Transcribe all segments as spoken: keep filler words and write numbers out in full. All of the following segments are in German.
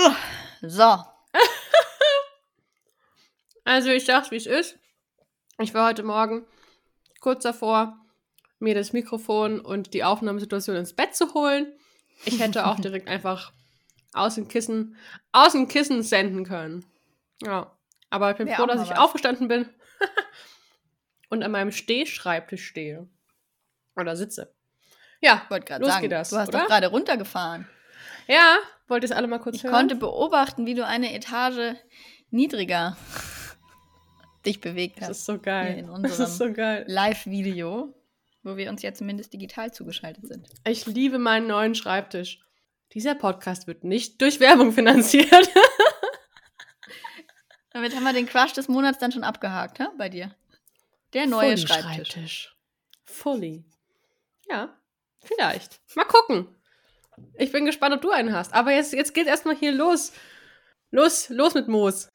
So. Also ich sag's, wie es ist. Ich war heute Morgen kurz davor, mir das Mikrofon und die Aufnahmesituation ins Bett zu holen. Ich hätte auch direkt einfach aus dem Kissen, aus dem Kissen senden können. Ja, aber ich bin Wär froh, auch dass mal ich was. aufgestanden bin und an meinem Stehschreibtisch stehe. Oder sitze. Ja, Ich wollte gerade los sagen, geht das, du hast oder? doch gerade runtergefahren. Ja, wollt ihr es alle mal kurz Ich hören? konnte beobachten, wie du eine Etage niedriger dich bewegt Das hast. ist so Hier geil. in Das ist unserem so geil. Live-Video, wo wir uns ja zumindest digital zugeschaltet sind. Ich liebe meinen neuen Schreibtisch. Dieser Podcast wird nicht durch Werbung finanziert. Damit haben wir den Crush des Monats dann schon abgehakt, hä? Bei dir. Der neue Fully Schreibtisch. Schreibtisch. Fully. Ja, vielleicht. Mal gucken. Ich bin gespannt, ob du einen hast. Aber jetzt, jetzt geht erstmal hier los. Los, los mit Moos.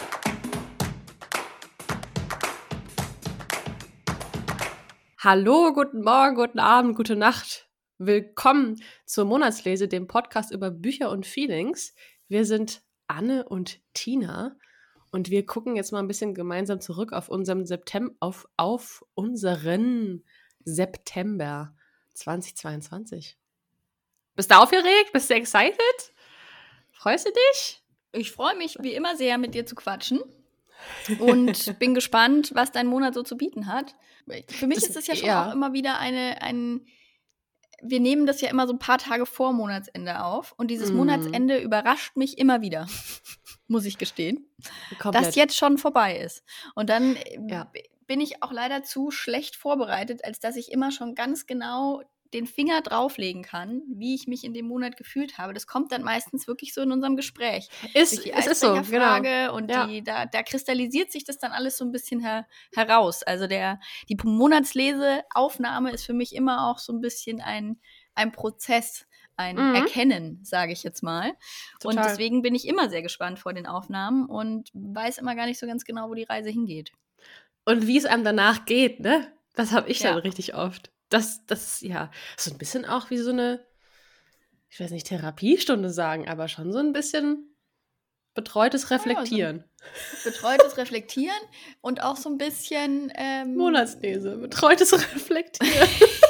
Hallo, guten Morgen, guten Abend, gute Nacht. Willkommen zur Monatslese, dem Podcast über Bücher und Feelings. Wir sind Anne und Tina und wir gucken jetzt mal ein bisschen gemeinsam zurück auf unserem September, auf, auf unseren September zweitausendzweiundzwanzig. Bist du aufgeregt? Bist du excited? Freust du dich? Ich freue mich wie immer sehr, mit dir zu quatschen. Und bin gespannt, was dein Monat so zu bieten hat. Für mich Das- ist es ja schon ja. auch immer wieder eine, ein, wir nehmen das ja immer so ein paar Tage vor Monatsende auf. Und dieses Mhm. Monatsende überrascht mich immer wieder, muss ich gestehen, Komplett. dass jetzt schon vorbei ist. Und dann äh, Ja. b- bin ich auch leider zu schlecht vorbereitet, als dass ich immer schon ganz genau den Finger drauflegen kann, wie ich mich in dem Monat gefühlt habe. Das kommt dann meistens wirklich so in unserem Gespräch. Ist, Durch die es ist so, genau. Eisbrecherfrage und Ja. die, da, da kristallisiert sich das dann alles so ein bisschen her, heraus. Also der, die Monatsleseaufnahme ist für mich immer auch so ein bisschen ein, ein Prozess, ein Mhm. Erkennen, sage ich jetzt mal. Und Total. deswegen bin ich immer sehr gespannt vor den Aufnahmen und weiß immer gar nicht so ganz genau, wo die Reise hingeht. Und wie es einem danach geht, ne? Das habe ich dann Ja. richtig oft. Das, das, ja, so ein bisschen auch wie so eine, ich weiß nicht, Therapiestunde sagen, aber schon so ein bisschen betreutes Reflektieren. Betreutes Reflektieren und auch so ein bisschen ähm, Monatslese, betreutes Reflektieren.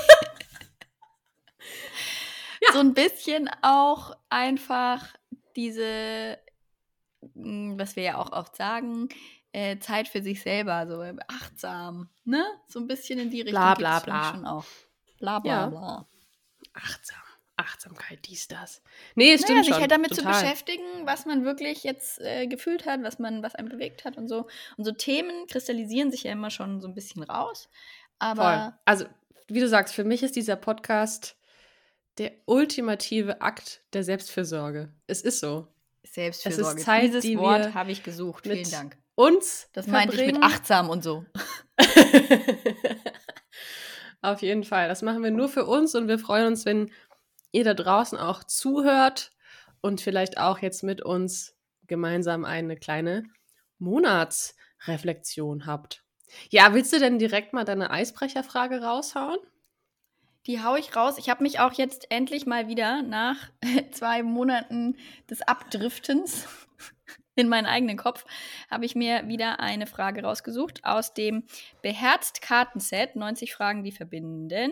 so ein bisschen auch einfach diese, mh, was wir ja auch oft sagen, äh, Zeit für sich selber, so achtsam, ne? So ein bisschen in die Richtung Bla, geht bla, es für mich bla. schon auch. Bla, bla, Ja. bla. Achtsam, Achtsamkeit, dies, das. Nee, es Naja, stimmt sich schon. halt damit total. zu beschäftigen, was man wirklich jetzt äh, gefühlt hat, was man, was einen bewegt hat und so. Und so Themen kristallisieren sich ja immer schon so ein bisschen raus. Aber Voll. Also, wie du sagst, für mich ist dieser Podcast der ultimative Akt der Selbstfürsorge. Es ist so. Selbstfürsorge, Es ist Zeit, dieses die Wort wir habe ich gesucht. mit Vielen Dank. uns Das meinte ich mit verbringen. achtsam und so. Auf jeden Fall. Das machen wir nur für uns und wir freuen uns, wenn ihr da draußen auch zuhört und vielleicht auch jetzt mit uns gemeinsam eine kleine Monatsreflexion habt. Ja, willst du denn direkt mal deine Eisbrecherfrage raushauen? Die hau ich raus. Ich habe mich auch jetzt endlich mal wieder nach zwei Monaten des Abdriftens in meinen eigenen Kopf, habe ich mir wieder eine Frage rausgesucht aus dem Beherzt Kartenset, neunzig Fragen, die verbinden.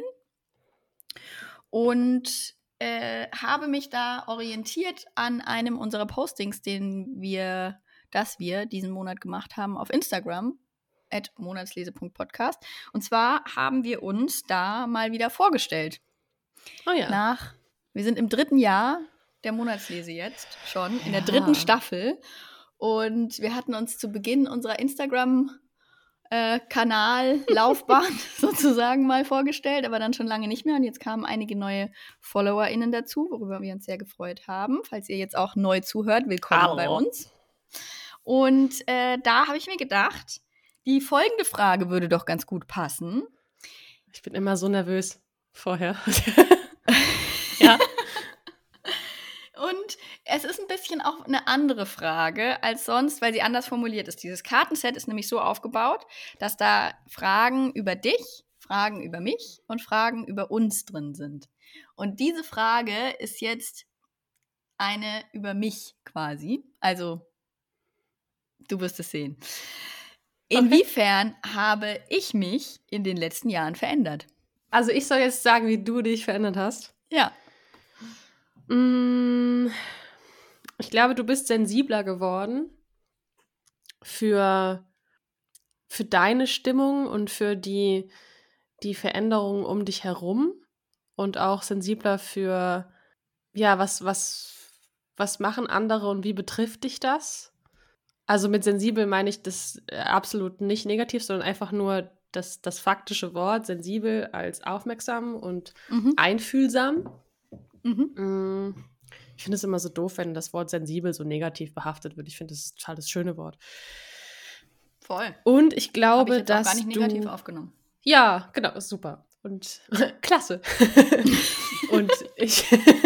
Und äh, habe mich da orientiert an einem unserer Postings, den wir, das wir diesen Monat gemacht haben auf Instagram, at monatslese punkt podcast. Und zwar haben wir uns da mal wieder vorgestellt. Oh ja. Nach, wir sind im dritten Jahr der Monatslese jetzt schon, in der Ja. dritten Staffel. Und wir hatten uns zu Beginn unserer Instagram-Kanal-Laufbahn sozusagen mal vorgestellt, aber dann schon lange nicht mehr. Und jetzt kamen einige neue FollowerInnen dazu, worüber wir uns sehr gefreut haben. Falls ihr jetzt auch neu zuhört, willkommen Hallo. bei uns. Und äh, da habe ich mir gedacht, die folgende Frage würde doch ganz gut passen. Ich bin immer so nervös vorher. Ja. Und es ist ein bisschen auch eine andere Frage als sonst, weil sie anders formuliert ist. Dieses Kartenset ist nämlich so aufgebaut, dass da Fragen über dich, Fragen über mich und Fragen über uns drin sind. Und diese Frage ist jetzt eine über mich quasi. Also, du wirst es sehen. Inwiefern okay. habe ich mich in den letzten Jahren verändert? Also ich soll jetzt sagen, wie du dich verändert hast? Ja. Mm, ich glaube, du bist sensibler geworden für, für deine Stimmung und für die, die Veränderungen um dich herum und auch sensibler für, ja, was, was, was machen andere und wie betrifft dich das? Also mit sensibel meine ich das absolut nicht negativ, sondern einfach nur das, das faktische Wort sensibel als aufmerksam und mhm. einfühlsam. Mhm. Ich finde es immer so doof, wenn das Wort sensibel so negativ behaftet wird. Ich finde, das ist total das schöne Wort. Voll. Und ich glaube, Hab ich jetzt dass auch gar nicht negativ du, aufgenommen. Ja, genau, super. Und klasse. Und ich,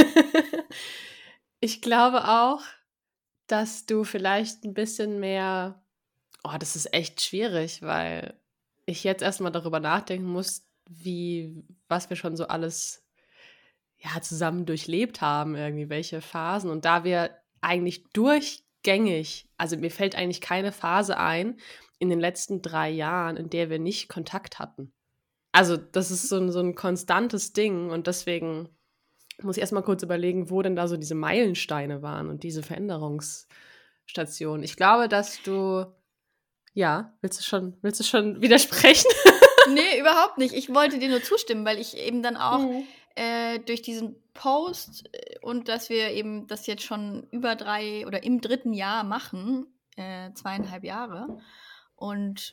ich glaube auch, dass du vielleicht ein bisschen mehr, oh, das ist echt schwierig, weil ich jetzt erstmal darüber nachdenken muss, wie, was wir schon so alles ja, zusammen durchlebt haben, irgendwie, welche Phasen. Und da wir eigentlich durchgängig, also mir fällt eigentlich keine Phase ein in den letzten drei Jahren, in der wir nicht Kontakt hatten. Also das ist so ein, so ein konstantes Ding und deswegen muss ich erstmal kurz überlegen, wo denn da so diese Meilensteine waren und diese Veränderungsstationen. Ich glaube, dass du, ja, willst du schon, willst du schon widersprechen? Nee, überhaupt nicht. Ich wollte dir nur zustimmen, weil ich eben dann auch mhm. äh, durch diesen Post und dass wir eben das jetzt schon über drei oder im dritten Jahr machen, äh, zweieinhalb Jahre, und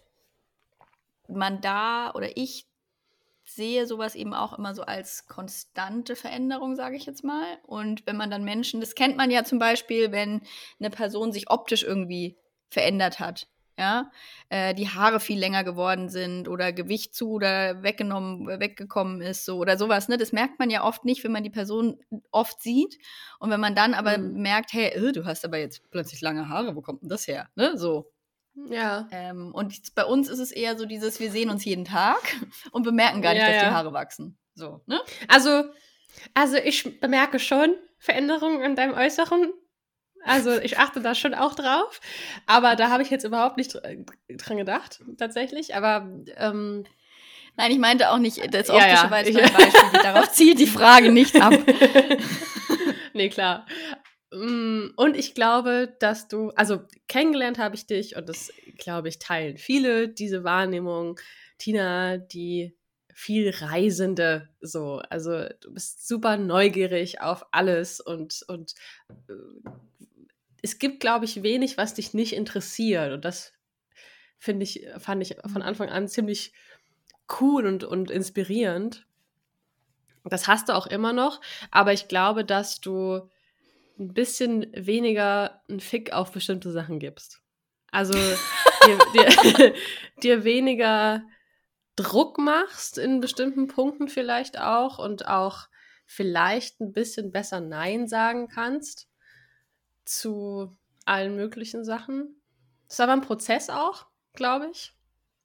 man da oder ich sehe sowas eben auch immer so als konstante Veränderung, sage ich jetzt mal. Und wenn man dann Menschen, das kennt man ja zum Beispiel, wenn eine Person sich optisch irgendwie verändert hat, ja, äh, die Haare viel länger geworden sind oder Gewicht zu oder weggenommen, weggekommen ist, so oder sowas, ne? Das merkt man ja oft nicht, wenn man die Person oft sieht. Und wenn man dann aber mhm. merkt, hey, äh, du hast aber jetzt plötzlich lange Haare, wo kommt denn das her? Ne? So. Ja. Ähm, und bei uns ist es eher so dieses, wir sehen uns jeden Tag und bemerken gar nicht, ja, dass ja. die Haare wachsen. So, ne? Also, also ich bemerke schon Veränderungen in deinem Äußeren. Also ich achte da schon auch drauf. Aber da habe ich jetzt überhaupt nicht dran gedacht, tatsächlich. Aber ähm, nein, ich meinte auch nicht das ja, optische, ja. weil es nur ein Beispiel. Darauf zielt die Frage nicht ab. Nee, klar. Und ich glaube, dass du, also kennengelernt habe ich dich und das, glaube ich, teilen viele, diese Wahrnehmung, Tina, die viel Reisende, so, also du bist super neugierig auf alles und, und äh, es gibt, glaube ich, wenig, was dich nicht interessiert und das finde ich, fand ich von Anfang an ziemlich cool und, und inspirierend. Das hast du auch immer noch, aber ich glaube, dass du ein bisschen weniger einen Fick auf bestimmte Sachen gibst. Also dir, dir, dir weniger Druck machst in bestimmten Punkten vielleicht auch und auch vielleicht ein bisschen besser Nein sagen kannst zu allen möglichen Sachen. Das ist aber ein Prozess auch, glaube ich.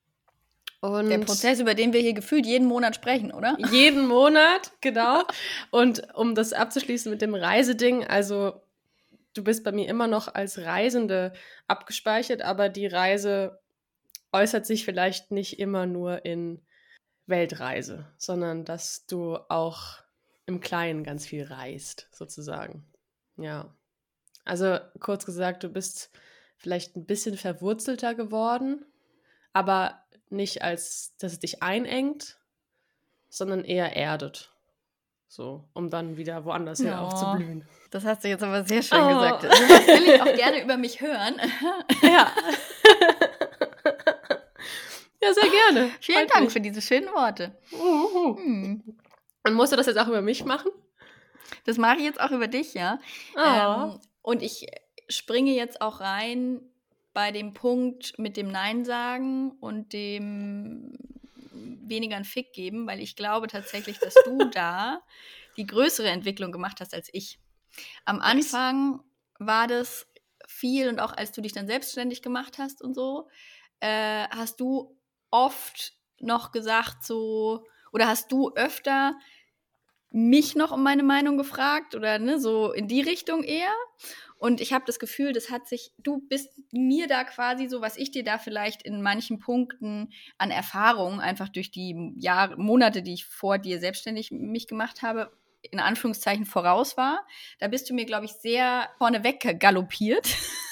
Und der Prozess, über den wir hier gefühlt jeden Monat sprechen, oder? Jeden Monat, genau. Und um das abzuschließen mit dem Reiseding, also du bist bei mir immer noch als Reisende abgespeichert, aber die Reise äußert sich vielleicht nicht immer nur in Weltreise, sondern dass du auch im Kleinen ganz viel reist, sozusagen. Ja. Also kurz gesagt, du bist vielleicht ein bisschen verwurzelter geworden, aber nicht als, dass es dich einengt, sondern eher erdet. So, um dann wieder woanders her oh, aufzublühen. Das hast du jetzt aber sehr schön oh. gesagt. Also, das will ich auch gerne über mich hören. Ja. Ja, sehr gerne. Vielen Freut Dank mich. Für diese schönen Worte. Uh-huh. Hm. Und musst du das jetzt auch über mich machen? Das mache ich jetzt auch über dich, ja. Oh. Ähm, und ich springe jetzt auch rein bei dem Punkt mit dem Nein sagen und dem weniger einen Fick geben, weil ich glaube tatsächlich, dass du da die größere Entwicklung gemacht hast als ich. Am Anfang war das viel und auch als du dich dann selbstständig gemacht hast und so, äh, hast du oft noch gesagt so, oder hast du öfter mich noch um meine Meinung gefragt oder ne, so in die Richtung eher. Und ich habe das Gefühl, das hat sich, du bist mir da quasi so, was ich dir da vielleicht in manchen Punkten an Erfahrung, einfach durch die Jahre, Monate, die ich vor dir selbstständig mich gemacht habe, in Anführungszeichen voraus war. Da bist du mir, glaube ich, sehr vorneweg galoppiert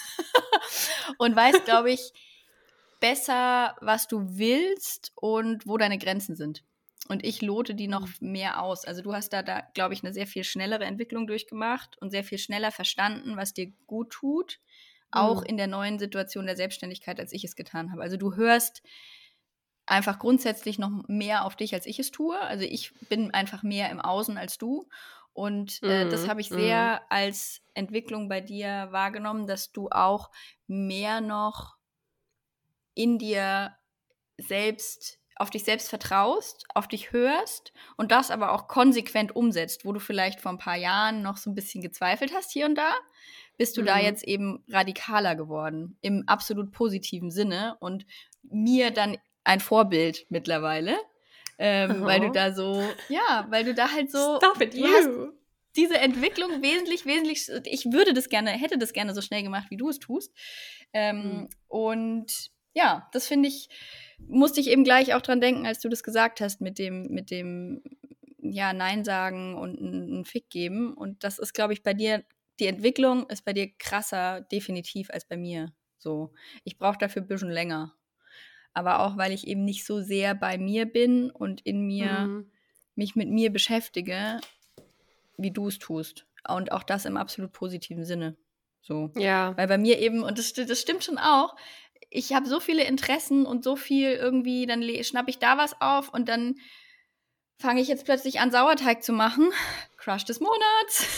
und weißt, glaube ich, besser, was du willst und wo deine Grenzen sind. Und ich lote die noch mehr aus. Also du hast da, da glaube ich, eine sehr viel schnellere Entwicklung durchgemacht und sehr viel schneller verstanden, was dir gut tut, auch Mhm. in der neuen Situation der Selbstständigkeit, als ich es getan habe. Also du hörst einfach grundsätzlich noch mehr auf dich, als ich es tue. Also ich bin einfach mehr im Außen als du. Und äh, das Mhm. habe ich Mhm. sehr als Entwicklung bei dir wahrgenommen, dass du auch mehr noch in dir selbst, auf dich selbst vertraust, auf dich hörst und das aber auch konsequent umsetzt, wo du vielleicht vor ein paar Jahren noch so ein bisschen gezweifelt hast hier und da, bist du da Mhm. jetzt eben radikaler geworden, im absolut positiven Sinne und mir dann ein Vorbild mittlerweile, ähm, weil du Oh. da so, ja, weil du da halt so, Stop it, du hast you! diese Entwicklung wesentlich, wesentlich, ich würde das gerne, hätte das gerne so schnell gemacht, wie du es tust. Ähm, Mhm. Und ja, das finde ich, musste ich eben gleich auch dran denken, als du das gesagt hast, mit dem, mit dem, ja, Nein sagen und einen Fick geben. Und das ist, glaube ich, bei dir, die Entwicklung ist bei dir krasser, definitiv, als bei mir. So, ich brauche dafür ein bisschen länger. Aber auch, weil ich eben nicht so sehr bei mir bin und in mir, Mhm. mich mit mir beschäftige, wie du es tust. Und auch das im absolut positiven Sinne. So. Ja. Weil bei mir eben, und das, das stimmt schon auch, ich habe so viele Interessen und so viel irgendwie, dann schnappe ich da was auf und dann fange ich jetzt plötzlich an, Sauerteig zu machen. Crush des Monats.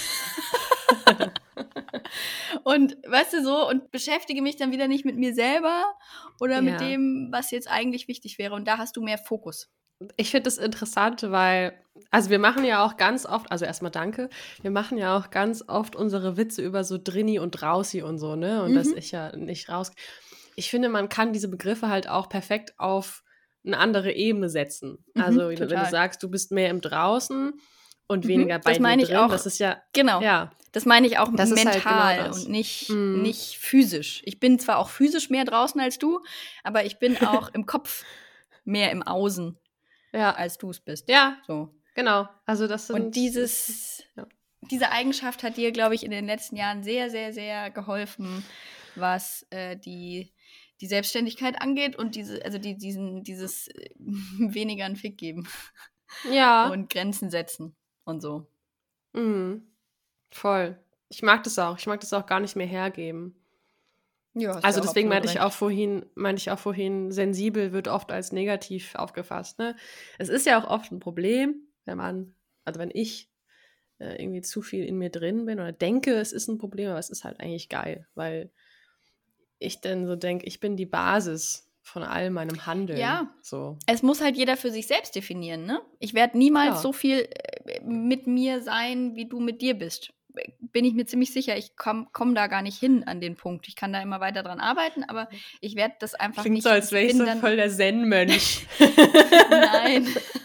Und weißt du so, und beschäftige mich dann wieder nicht mit mir selber oder mit Ja. dem, was jetzt eigentlich wichtig wäre. Und da hast du mehr Fokus. Ich finde das interessant, weil, also wir machen ja auch ganz oft, also erstmal danke, wir machen ja auch ganz oft unsere Witze über so Drinni und Drausi und so, ne? Und dass Mhm. ich ja nicht raus. Ich finde, man kann diese Begriffe halt auch perfekt auf eine andere Ebene setzen. Also, Mhm, wenn du total. sagst, du bist mehr im Draußen und Mhm, weniger bei das dir meine ich drin, auch, das ist ja, genau. ja, Das meine ich auch das ist halt genau mental das. und nicht, Mhm. nicht physisch. Ich bin zwar auch physisch mehr draußen als du, aber ich bin auch im Kopf mehr im Außen, Ja, als du es bist. ja, So. genau. Also das Und sind, ist, dieses, ja. diese Eigenschaft hat dir, glaube ich, in den letzten Jahren sehr, sehr, sehr geholfen, was äh, die, die Selbstständigkeit angeht und diese, also die, diesen, dieses äh, weniger einen Fick geben Ja, und Grenzen setzen und so. mhm. Voll. Ich mag das auch. Ich mag das auch gar nicht mehr hergeben. Ja, hast Also ja auch deswegen absolut meinte ich recht. auch vorhin, meinte ich auch vorhin, sensibel wird oft als negativ aufgefasst. Ne? Es ist ja auch oft ein Problem, wenn man, also wenn ich äh, irgendwie zu viel in mir drin bin oder denke, es ist ein Problem, aber es ist halt eigentlich geil, weil ich dann so denke, ich bin die Basis von all meinem Handeln. Ja, So. es muss halt jeder für sich selbst definieren, ne? Ich werde niemals Klar. so viel äh, mit mir sein, wie du mit dir bist. Bin ich mir ziemlich sicher. Ich komme komm da gar nicht hin an den Punkt. Ich kann da immer weiter dran arbeiten, aber ich werde das einfach Klingt nicht. so, als wäre ich bin so dann, voll der Zen-Mönch. Nein.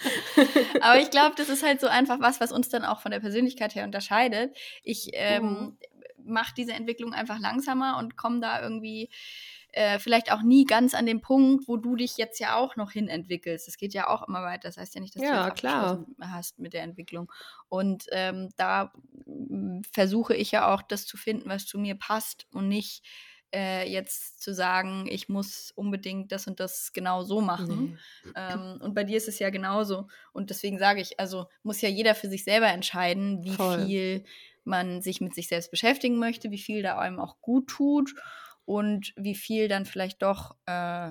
Aber ich glaube, das ist halt so einfach was, was uns dann auch von der Persönlichkeit her unterscheidet. Ich ähm, Mhm. mache diese Entwicklung einfach langsamer und komme da irgendwie äh, vielleicht auch nie ganz an den Punkt, wo du dich jetzt ja auch noch hin entwickelst. Es geht ja auch immer weiter. Das heißt ja nicht, dass du Ja, jetzt klar. abgeschlossen hast mit der Entwicklung. Und ähm, da mm, versuche ich ja auch, das zu finden, was zu mir passt und nicht äh, jetzt zu sagen, ich muss unbedingt das und das genau so machen. Nee. Ähm, und bei dir ist es ja genauso. Und deswegen sage ich, also muss ja jeder für sich selber entscheiden, wie Voll. viel man sich mit sich selbst beschäftigen möchte, wie viel da einem auch gut tut und wie viel dann vielleicht doch äh,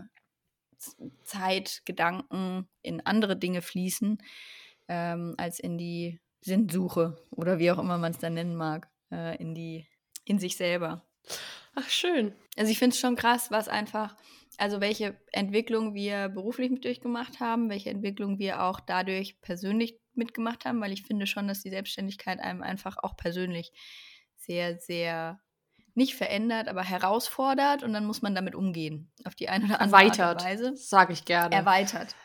Zeit, Gedanken in andere Dinge fließen, ähm, als in die Sinnsuche oder wie auch immer man es dann nennen mag, äh, in die, in sich selber. Ach, schön. Also ich finde es schon krass, was einfach, also welche Entwicklung wir beruflich mit durchgemacht haben, welche Entwicklung wir auch dadurch persönlich mitgemacht haben, weil ich finde schon, dass die Selbstständigkeit einem einfach auch persönlich sehr, sehr nicht verändert, aber herausfordert und dann muss man damit umgehen, auf die eine oder andere Art und Erweitert, Weise. sage ich gerne. Erweitert, ja.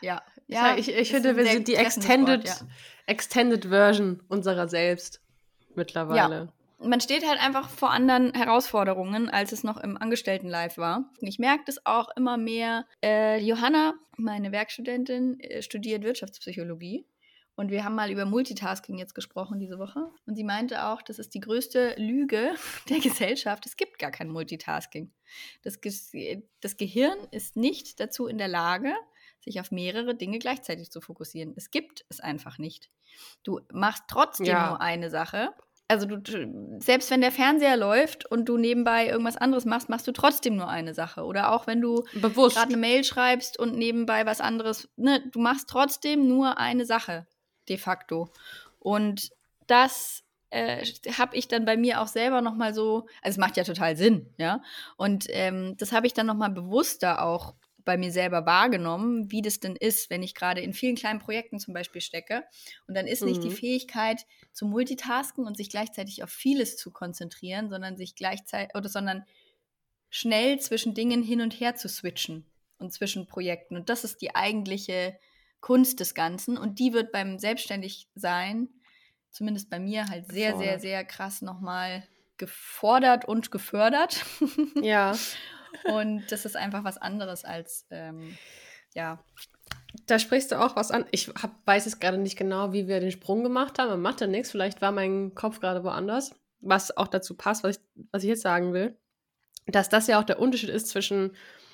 Ja, ich, ich ist finde, ein wir sehr sind die treffendes extended, Wort, ja. extended Version unserer selbst mittlerweile. Man steht halt einfach vor anderen Herausforderungen, als es noch im Angestellten-Life war. Ich merke das auch immer mehr. Äh, Johanna, meine Werkstudentin, äh, studiert Wirtschaftspsychologie. Und wir haben mal über Multitasking jetzt gesprochen diese Woche. Und sie meinte auch, das ist die größte Lüge der Gesellschaft. Es gibt gar kein Multitasking. Das, Ge- das Gehirn ist nicht dazu in der Lage, sich auf mehrere Dinge gleichzeitig zu fokussieren. Es gibt es einfach nicht. Du machst trotzdem Ja. nur eine Sache. Also du, du- selbst wenn der Fernseher läuft und du nebenbei irgendwas anderes machst, machst du trotzdem nur eine Sache. Oder auch wenn du Bewusst. gerade eine Mail schreibst und nebenbei was anderes, ne, du machst trotzdem nur eine Sache, de facto. Und das äh, habe ich dann bei mir auch selber nochmal so, also es macht ja total Sinn, ja. Und ähm, das habe ich dann nochmal bewusster auch bei mir selber wahrgenommen, wie das denn ist, wenn ich gerade in vielen kleinen Projekten zum Beispiel stecke. Und dann ist nicht die Mhm. Fähigkeit zu multitasken und sich gleichzeitig auf vieles zu konzentrieren, sondern sich gleichzeitig oder sondern schnell zwischen Dingen hin und her zu switchen und zwischen Projekten. Und das ist die eigentliche Kunst des Ganzen. Und die wird beim Selbstständigsein, zumindest bei mir, halt sehr, sehr, Gefordert. sehr krass nochmal gefordert und gefördert. Ja. Und das ist einfach was anderes als, ähm, ja. Da sprichst du auch was an. Ich hab, weiß jetzt gerade nicht genau, wie wir den Sprung gemacht haben. Man macht ja nichts. Vielleicht war mein Kopf gerade woanders. Was auch dazu passt, was ich, was ich jetzt sagen will. Dass das ja auch der Unterschied ist zwischen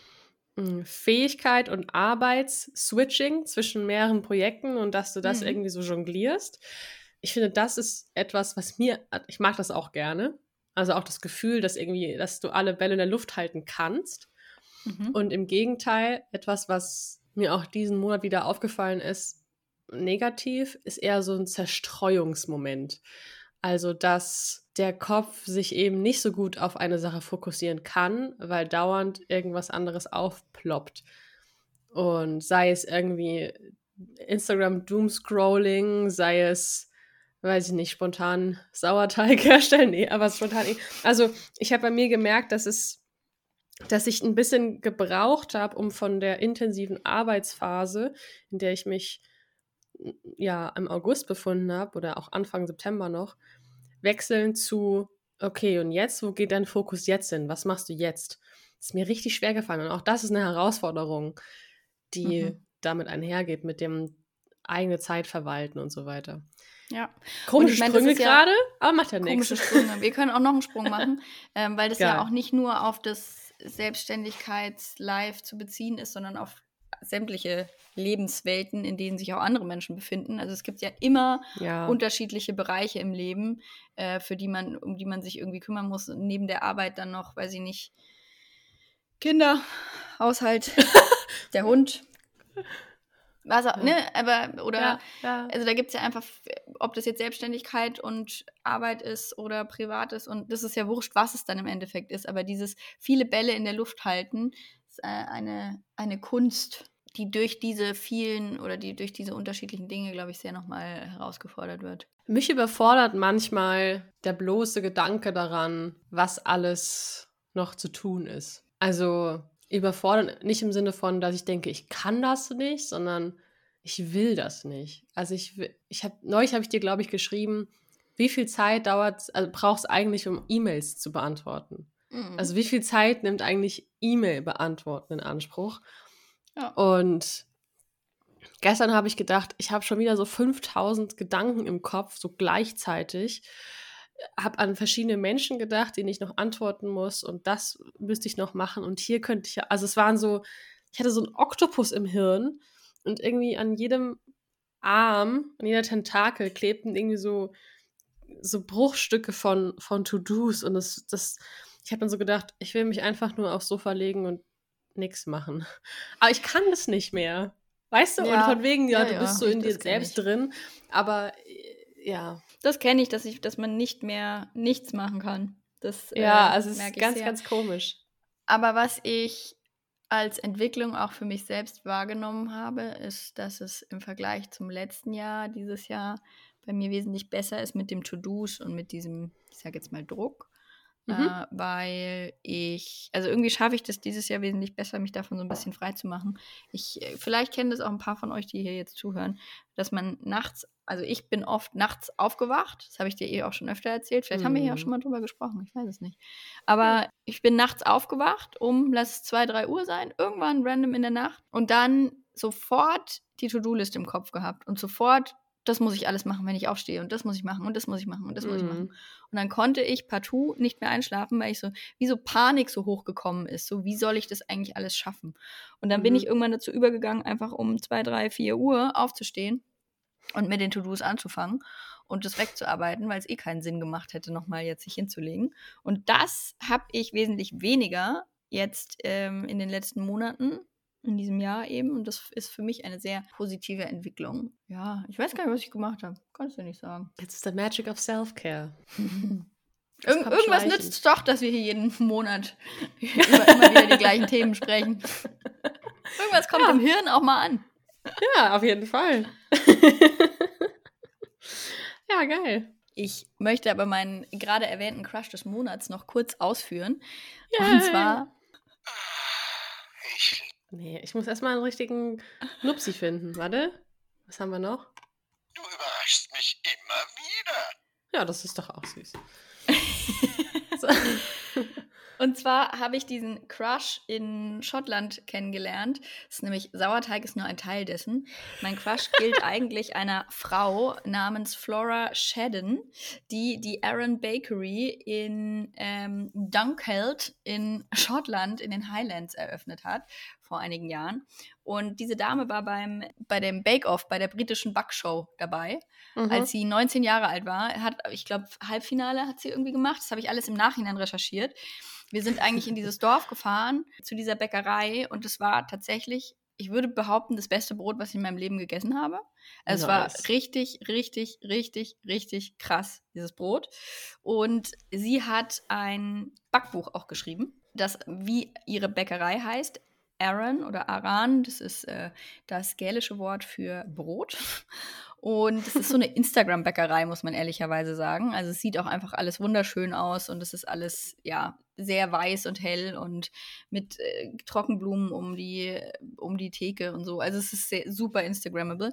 mh, Fähigkeit und Arbeitsswitching zwischen mehreren Projekten und dass du das Mhm. irgendwie so jonglierst. Ich finde, das ist etwas, was mir, ich mag das auch gerne. Also auch das Gefühl, dass irgendwie, dass du alle Bälle in der Luft halten kannst. Mhm. Und im Gegenteil, etwas, was mir auch diesen Monat wieder aufgefallen ist, negativ, ist eher so ein Zerstreuungsmoment. Also, dass der Kopf sich eben nicht so gut auf eine Sache fokussieren kann, weil dauernd irgendwas anderes aufploppt. Und sei es irgendwie Instagram Doomscrolling, sei es, weiß ich nicht, spontan Sauerteig herstellen, nee, aber spontan. Also, ich habe bei mir gemerkt, dass es dass ich ein bisschen gebraucht habe, um von der intensiven Arbeitsphase, in der ich mich ja im August befunden habe oder auch Anfang September noch, wechseln zu, okay, und jetzt, wo geht dein Fokus jetzt hin? Was machst du jetzt? Das ist mir richtig schwer gefallen. Und auch das ist eine Herausforderung, die Mhm. damit einhergeht, mit dem eigene Zeit verwalten und so weiter. Ja. Und Komische ich meine, das Sprünge ist ja gerade, aber macht ja nichts. komische Sprünge. Wir können auch noch einen Sprung machen, ähm, weil das ja Geil. auch nicht nur auf das Selbstständigkeits-Life zu beziehen ist, sondern auf sämtliche Lebenswelten, in denen sich auch andere Menschen befinden. Also es gibt ja immer Ja. unterschiedliche Bereiche im Leben, äh, für die man, um die man sich irgendwie kümmern muss. Und neben der Arbeit dann noch, weiß ich nicht, Kinder, Haushalt, der Hund. Was auch, Ja. ne, aber, oder, Ja, ja. also da gibt es ja einfach, ob das jetzt Selbstständigkeit und Arbeit ist oder privat ist, und das ist ja wurscht, was es dann im Endeffekt ist, aber dieses viele Bälle in der Luft halten ist äh, eine, eine Kunst, die durch diese vielen oder die durch diese unterschiedlichen Dinge, glaube ich, sehr nochmal herausgefordert wird. Mich überfordert manchmal der bloße Gedanke daran, was alles noch zu tun ist. Also überfordert nicht im Sinne von, dass ich denke, ich kann das nicht, sondern ich will das nicht. Also ich, will- ich habe neulich habe ich dir, glaube ich, geschrieben, wie viel Zeit dauert, also brauchst eigentlich, um E-Mails zu beantworten? Mhm. Also wie viel Zeit nimmt eigentlich E-Mail beantworten in Anspruch? Ja. Und gestern habe ich gedacht, ich habe schon wieder so fünftausend Gedanken im Kopf, so gleichzeitig. Habe an verschiedene Menschen gedacht, denen ich noch antworten muss, und das müsste ich noch machen und hier könnte ich ja, also es waren so, ich hatte so einen Oktopus im Hirn und irgendwie an jedem Arm, an jeder Tentakel klebten irgendwie so, so Bruchstücke von, von To-Dos, und das, das, ich habe dann so gedacht, ich will mich einfach nur aufs Sofa legen und nichts machen. Aber ich kann das nicht mehr. Weißt du? Und Ja, von wegen, ja, ja, du ja, bist so in das dir kenn selbst ich. drin. Aber äh, ja. Das kenne ich, dass ich, dass man nicht mehr nichts machen kann. Das Ja, äh, also es ist merke ich ganz, sehr. ganz komisch. Aber was ich als Entwicklung auch für mich selbst wahrgenommen habe, ist, dass es im Vergleich zum letzten Jahr, dieses Jahr, bei mir wesentlich besser ist mit dem To-Dos und mit diesem, ich sage jetzt mal, Druck. Mhm. Äh, weil ich, also irgendwie schaffe ich das dieses Jahr wesentlich besser, mich davon so ein bisschen frei zu machen. Ich, vielleicht kennen das auch ein paar von euch, die hier jetzt zuhören, dass man nachts, also ich bin oft nachts aufgewacht, das habe ich dir eh auch schon öfter erzählt, vielleicht mm. haben wir hier auch schon mal drüber gesprochen, ich weiß es nicht. Aber ja. ich bin nachts aufgewacht, um, lass es zwei, drei Uhr sein, irgendwann random in der Nacht und dann sofort die To-Do-Liste im Kopf gehabt und sofort das muss ich alles machen, wenn ich aufstehe und das muss ich machen und das muss ich machen und das muss mm. ich machen. Und dann konnte ich partout nicht mehr einschlafen, weil ich so, wie so Panik so hochgekommen ist. So, wie soll ich das eigentlich alles schaffen? Und dann mm. bin ich irgendwann dazu übergegangen, einfach um zwei, drei, vier Uhr aufzustehen und mit den To-Dos anzufangen und das wegzuarbeiten, weil es eh keinen Sinn gemacht hätte, nochmal jetzt sich hinzulegen. Und das habe ich wesentlich weniger jetzt ähm, in den letzten Monaten in diesem Jahr eben. Und das ist für mich eine sehr positive Entwicklung. Ja, ich weiß gar nicht, was ich gemacht habe. Kannst du nicht sagen. It's the magic of self-care. Ir- irgendwas nützt es doch, dass wir hier jeden Monat über immer wieder die gleichen Themen sprechen. Irgendwas kommt ja. im Hirn auch mal an. Ja, auf jeden Fall. Ja, geil. Ich möchte aber meinen gerade erwähnten Crush des Monats noch kurz ausführen. Yay. Und zwar... Ich Nee, ich muss erstmal einen richtigen Nupsi finden. Warte, was haben wir noch? Du überraschst mich immer wieder. Ja, das ist doch auch süß. So. Und zwar habe ich diesen Crush in Schottland kennengelernt. Das ist nämlich, Sauerteig ist nur ein Teil dessen. Mein Crush gilt eigentlich einer Frau namens Flora Shedden, die die Arran Bakery in ähm, Dunkeld in Schottland in den Highlands eröffnet hat, vor einigen Jahren. Und diese Dame war beim, bei dem Bake-Off, bei der britischen Backshow dabei, mhm. als sie neunzehn Jahre alt war. Hat, ich glaube, Halbfinale hat sie irgendwie gemacht. Das habe ich alles im Nachhinein recherchiert. Wir sind eigentlich in dieses Dorf gefahren, zu dieser Bäckerei, und es war tatsächlich, ich würde behaupten, das beste Brot, was ich in meinem Leben gegessen habe. Also nice. Es war richtig, richtig, richtig, richtig krass, dieses Brot. Und sie hat ein Backbuch auch geschrieben, das wie ihre Bäckerei heißt. Arran oder Aran, das ist äh, das gälische Wort für Brot. Und es ist so eine Instagram-Bäckerei, muss man ehrlicherweise sagen. Also es sieht auch einfach alles wunderschön aus und es ist alles, ja, sehr weiß und hell und mit äh, Trockenblumen um die, um die Theke und so. Also es ist sehr, super Instagrammable.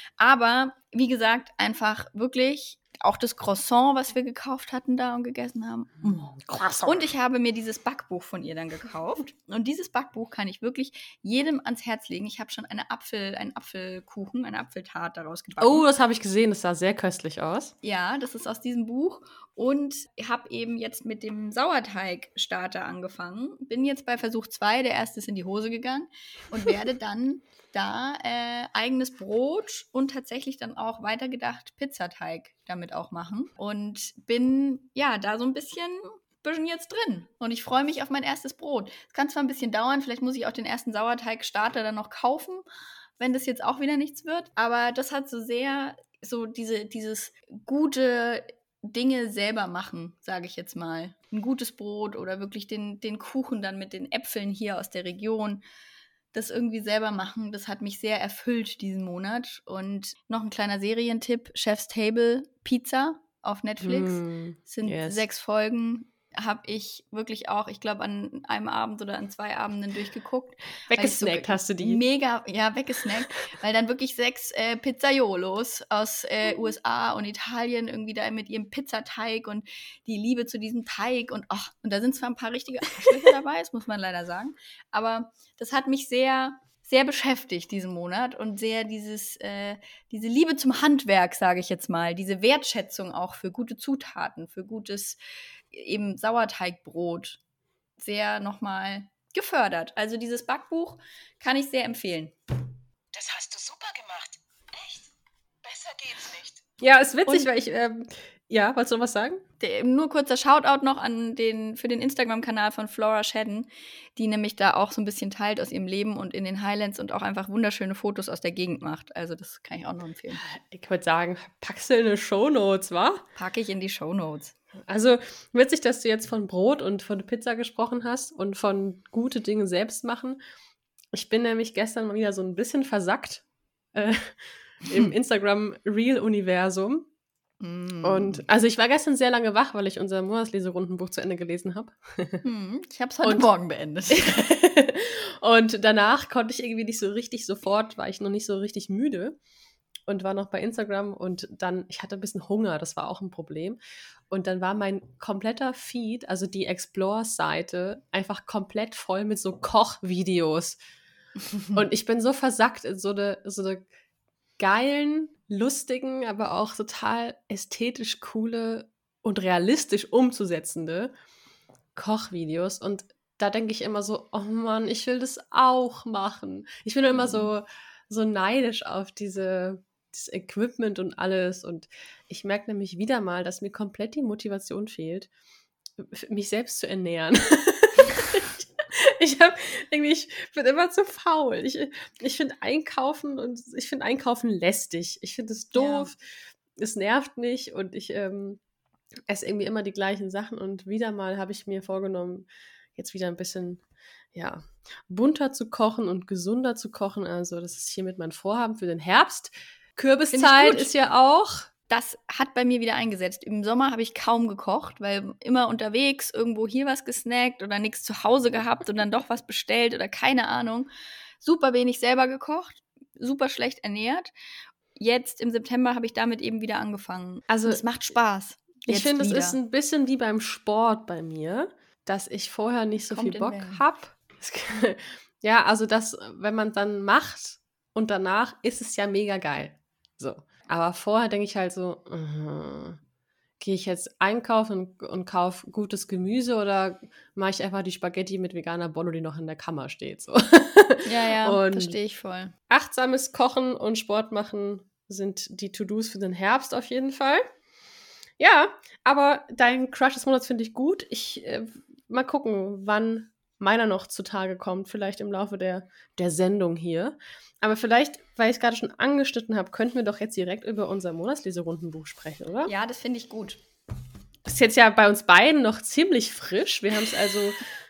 Aber, wie gesagt, einfach wirklich auch das Croissant, was wir gekauft hatten da und gegessen haben. Oh. Und ich habe mir dieses Backbuch von ihr dann gekauft. Und dieses Backbuch kann ich wirklich jedem ans Herz legen. Ich habe schon eine Apfel, einen Apfelkuchen, eine Apfeltart daraus gebacken. Oh, das habe ich gesehen. Das sah sehr köstlich aus. Ja, das ist aus diesem Buch. Und ich habe eben jetzt mit dem Sauerteigstarter angefangen. Bin jetzt bei Versuch zwei, der erste ist in die Hose gegangen. Und werde dann da äh, eigenes Brot und tatsächlich dann auch weitergedacht Pizzateig damit auch machen. Und bin, ja, da so ein bisschen, bisschen jetzt drin. Und ich freue mich auf mein erstes Brot. Es kann zwar ein bisschen dauern, vielleicht muss ich auch den ersten Sauerteigstarter dann noch kaufen, wenn das jetzt auch wieder nichts wird. Aber das hat so sehr, so diese, dieses gute Dinge selber machen, sage ich jetzt mal. Ein gutes Brot oder wirklich den, den Kuchen dann mit den Äpfeln hier aus der Region. Das irgendwie selber machen, das hat mich sehr erfüllt diesen Monat. Und noch ein kleiner Serientipp, Chef's Table Pizza auf Netflix. Mm, sind yes. sechs Folgen, habe ich wirklich auch, ich glaube, an einem Abend oder an zwei Abenden durchgeguckt. Weggesnackt so hast du die? Mega, ja, weggesnackt, weil dann wirklich sechs äh, Pizzaiolos aus äh, U S A und Italien irgendwie da mit ihrem Pizzateig und die Liebe zu diesem Teig und ach, und da sind zwar ein paar richtige Arschlöcher dabei, das muss man leider sagen, aber das hat mich sehr, sehr beschäftigt diesen Monat und sehr dieses, äh, diese Liebe zum Handwerk, sage ich jetzt mal, diese Wertschätzung auch für gute Zutaten, für gutes eben Sauerteigbrot sehr nochmal gefördert. Also dieses Backbuch kann ich sehr empfehlen. Das hast du super gemacht. Echt? Besser geht's nicht. Ja, ist witzig, und weil ich, ähm, ja, wolltest du noch was sagen? Der, nur kurzer Shoutout noch an den, für den Instagram-Kanal von Flora Shedden, die nämlich da auch so ein bisschen teilt aus ihrem Leben und in den Highlands und auch einfach wunderschöne Fotos aus der Gegend macht. Also das kann ich auch noch empfehlen. Ich würde sagen, packst du in die Shownotes, wa? Packe ich in die Shownotes. Also witzig, dass du jetzt von Brot und von Pizza gesprochen hast und von gute Dinge selbst machen. Ich bin nämlich gestern mal wieder so ein bisschen versackt äh, im Instagram-Reel-Universum. Mm. Und also ich war gestern sehr lange wach, weil ich unser Monatsleserundenbuch zu Ende gelesen habe. Hm, ich habe es heute Und- Morgen beendet. Und danach konnte ich irgendwie nicht so richtig sofort, war ich noch nicht so richtig müde und war noch bei Instagram und dann, ich hatte ein bisschen Hunger, das war auch ein Problem. Und dann war mein kompletter Feed, also die Explore-Seite, einfach komplett voll mit so Kochvideos. Und ich bin so versackt in so eine, so eine geilen, lustigen, aber auch total ästhetisch coole und realistisch umzusetzende Kochvideos. Und da denke ich immer so, oh Mann, ich will das auch machen. Ich bin immer so, so neidisch auf diese, dieses Equipment und alles. Und ich merke nämlich wieder mal, dass mir komplett die Motivation fehlt, f- mich selbst zu ernähren. Ich habe irgendwie, ich bin immer zu faul. Ich, ich finde Einkaufen und ich finde Einkaufen lästig. Ich finde es doof, es nervt nicht und ich ähm, esse irgendwie immer die gleichen Sachen und wieder mal habe ich mir vorgenommen, jetzt wieder ein bisschen, ja, bunter zu kochen und gesunder zu kochen. Also das ist hiermit mein Vorhaben für den Herbst. Kürbiszeit gut. ist ja auch. Das hat bei mir wieder eingesetzt. Im Sommer habe ich kaum gekocht, weil immer unterwegs irgendwo hier was gesnackt oder nichts zu Hause gehabt und dann doch was bestellt oder keine Ahnung. Super wenig selber gekocht, super schlecht ernährt. Jetzt im September habe ich damit eben wieder angefangen. Also, und es macht Spaß. Ich Jetzt finde, es wieder. ist ein bisschen wie beim Sport bei mir, dass ich vorher nicht so Kommt viel in Bock Wellen. habe. Ja, also das, wenn man dann macht und danach ist es ja mega geil. So. Aber vorher denke ich halt so, uh, gehe ich jetzt einkaufen und, und kaufe gutes Gemüse oder mache ich einfach die Spaghetti mit veganer Bollo, die noch in der Kammer steht. So. Ja, ja, Und verstehe ich voll. achtsames Kochen und Sport machen sind die To-Dos für den Herbst auf jeden Fall. Ja, aber dein Crush des Monats finde ich gut. Ich äh, mal gucken, wann meiner noch zutage kommt. Vielleicht im Laufe der, der Sendung hier. Aber vielleicht, weil ich es gerade schon angeschnitten habe, könnten wir doch jetzt direkt über unser Monatsleserundenbuch sprechen, oder? Ja, das finde ich gut. Ist jetzt ja bei uns beiden noch ziemlich frisch. Wir haben es also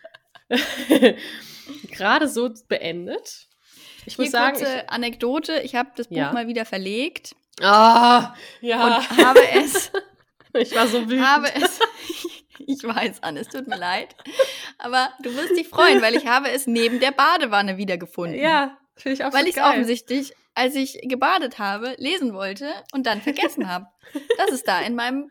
gerade so beendet. Ich muss Hier sagen, kurze ich, Anekdote. Ich habe das Buch Ja. mal wieder verlegt ah, ja, und habe es ich war so wütend. habe es, ich weiß, Anne, es tut mir leid, aber du wirst dich freuen, weil ich habe es neben der Badewanne wiedergefunden. Ja, finde ich auch weil so ich es geil. offensichtlich, als ich gebadet habe, lesen wollte und dann vergessen habe, dass es da in meinem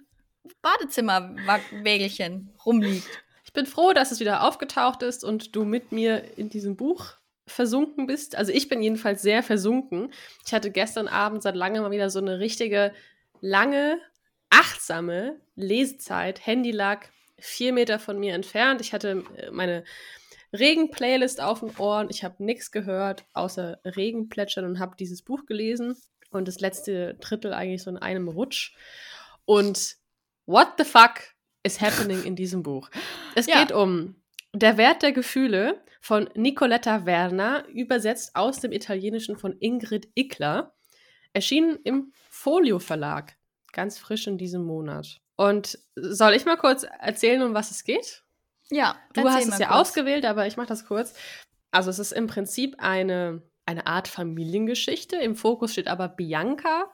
Badezimmerwägelchen rumliegt. Ich bin froh, dass es wieder aufgetaucht ist und du mit mir in diesem Buch versunken bist. Also ich bin jedenfalls sehr versunken. Ich hatte gestern Abend seit langem mal wieder so eine richtige, lange, achtsame Lesezeit. Handy lag vier Meter von mir entfernt. Ich hatte äh, meine Regen-Playlist auf den Ohren. Ich habe nichts gehört, außer Regenplätschern und habe dieses Buch gelesen. Und das letzte Drittel eigentlich so in einem Rutsch. Und what the fuck is happening in diesem Buch? Es Ja. geht um Der Wert der Gefühle von Nicoletta Werner, übersetzt aus dem Italienischen von Ingrid Ickler, erschienen im Folio Verlag, ganz frisch in diesem Monat. Und soll ich mal kurz erzählen, um was es geht? Ja, Du erzähl hast mal es ja kurz. ausgewählt, aber ich mache das kurz. Also es ist im Prinzip eine, eine Art Familiengeschichte. Im Fokus steht aber Bianca,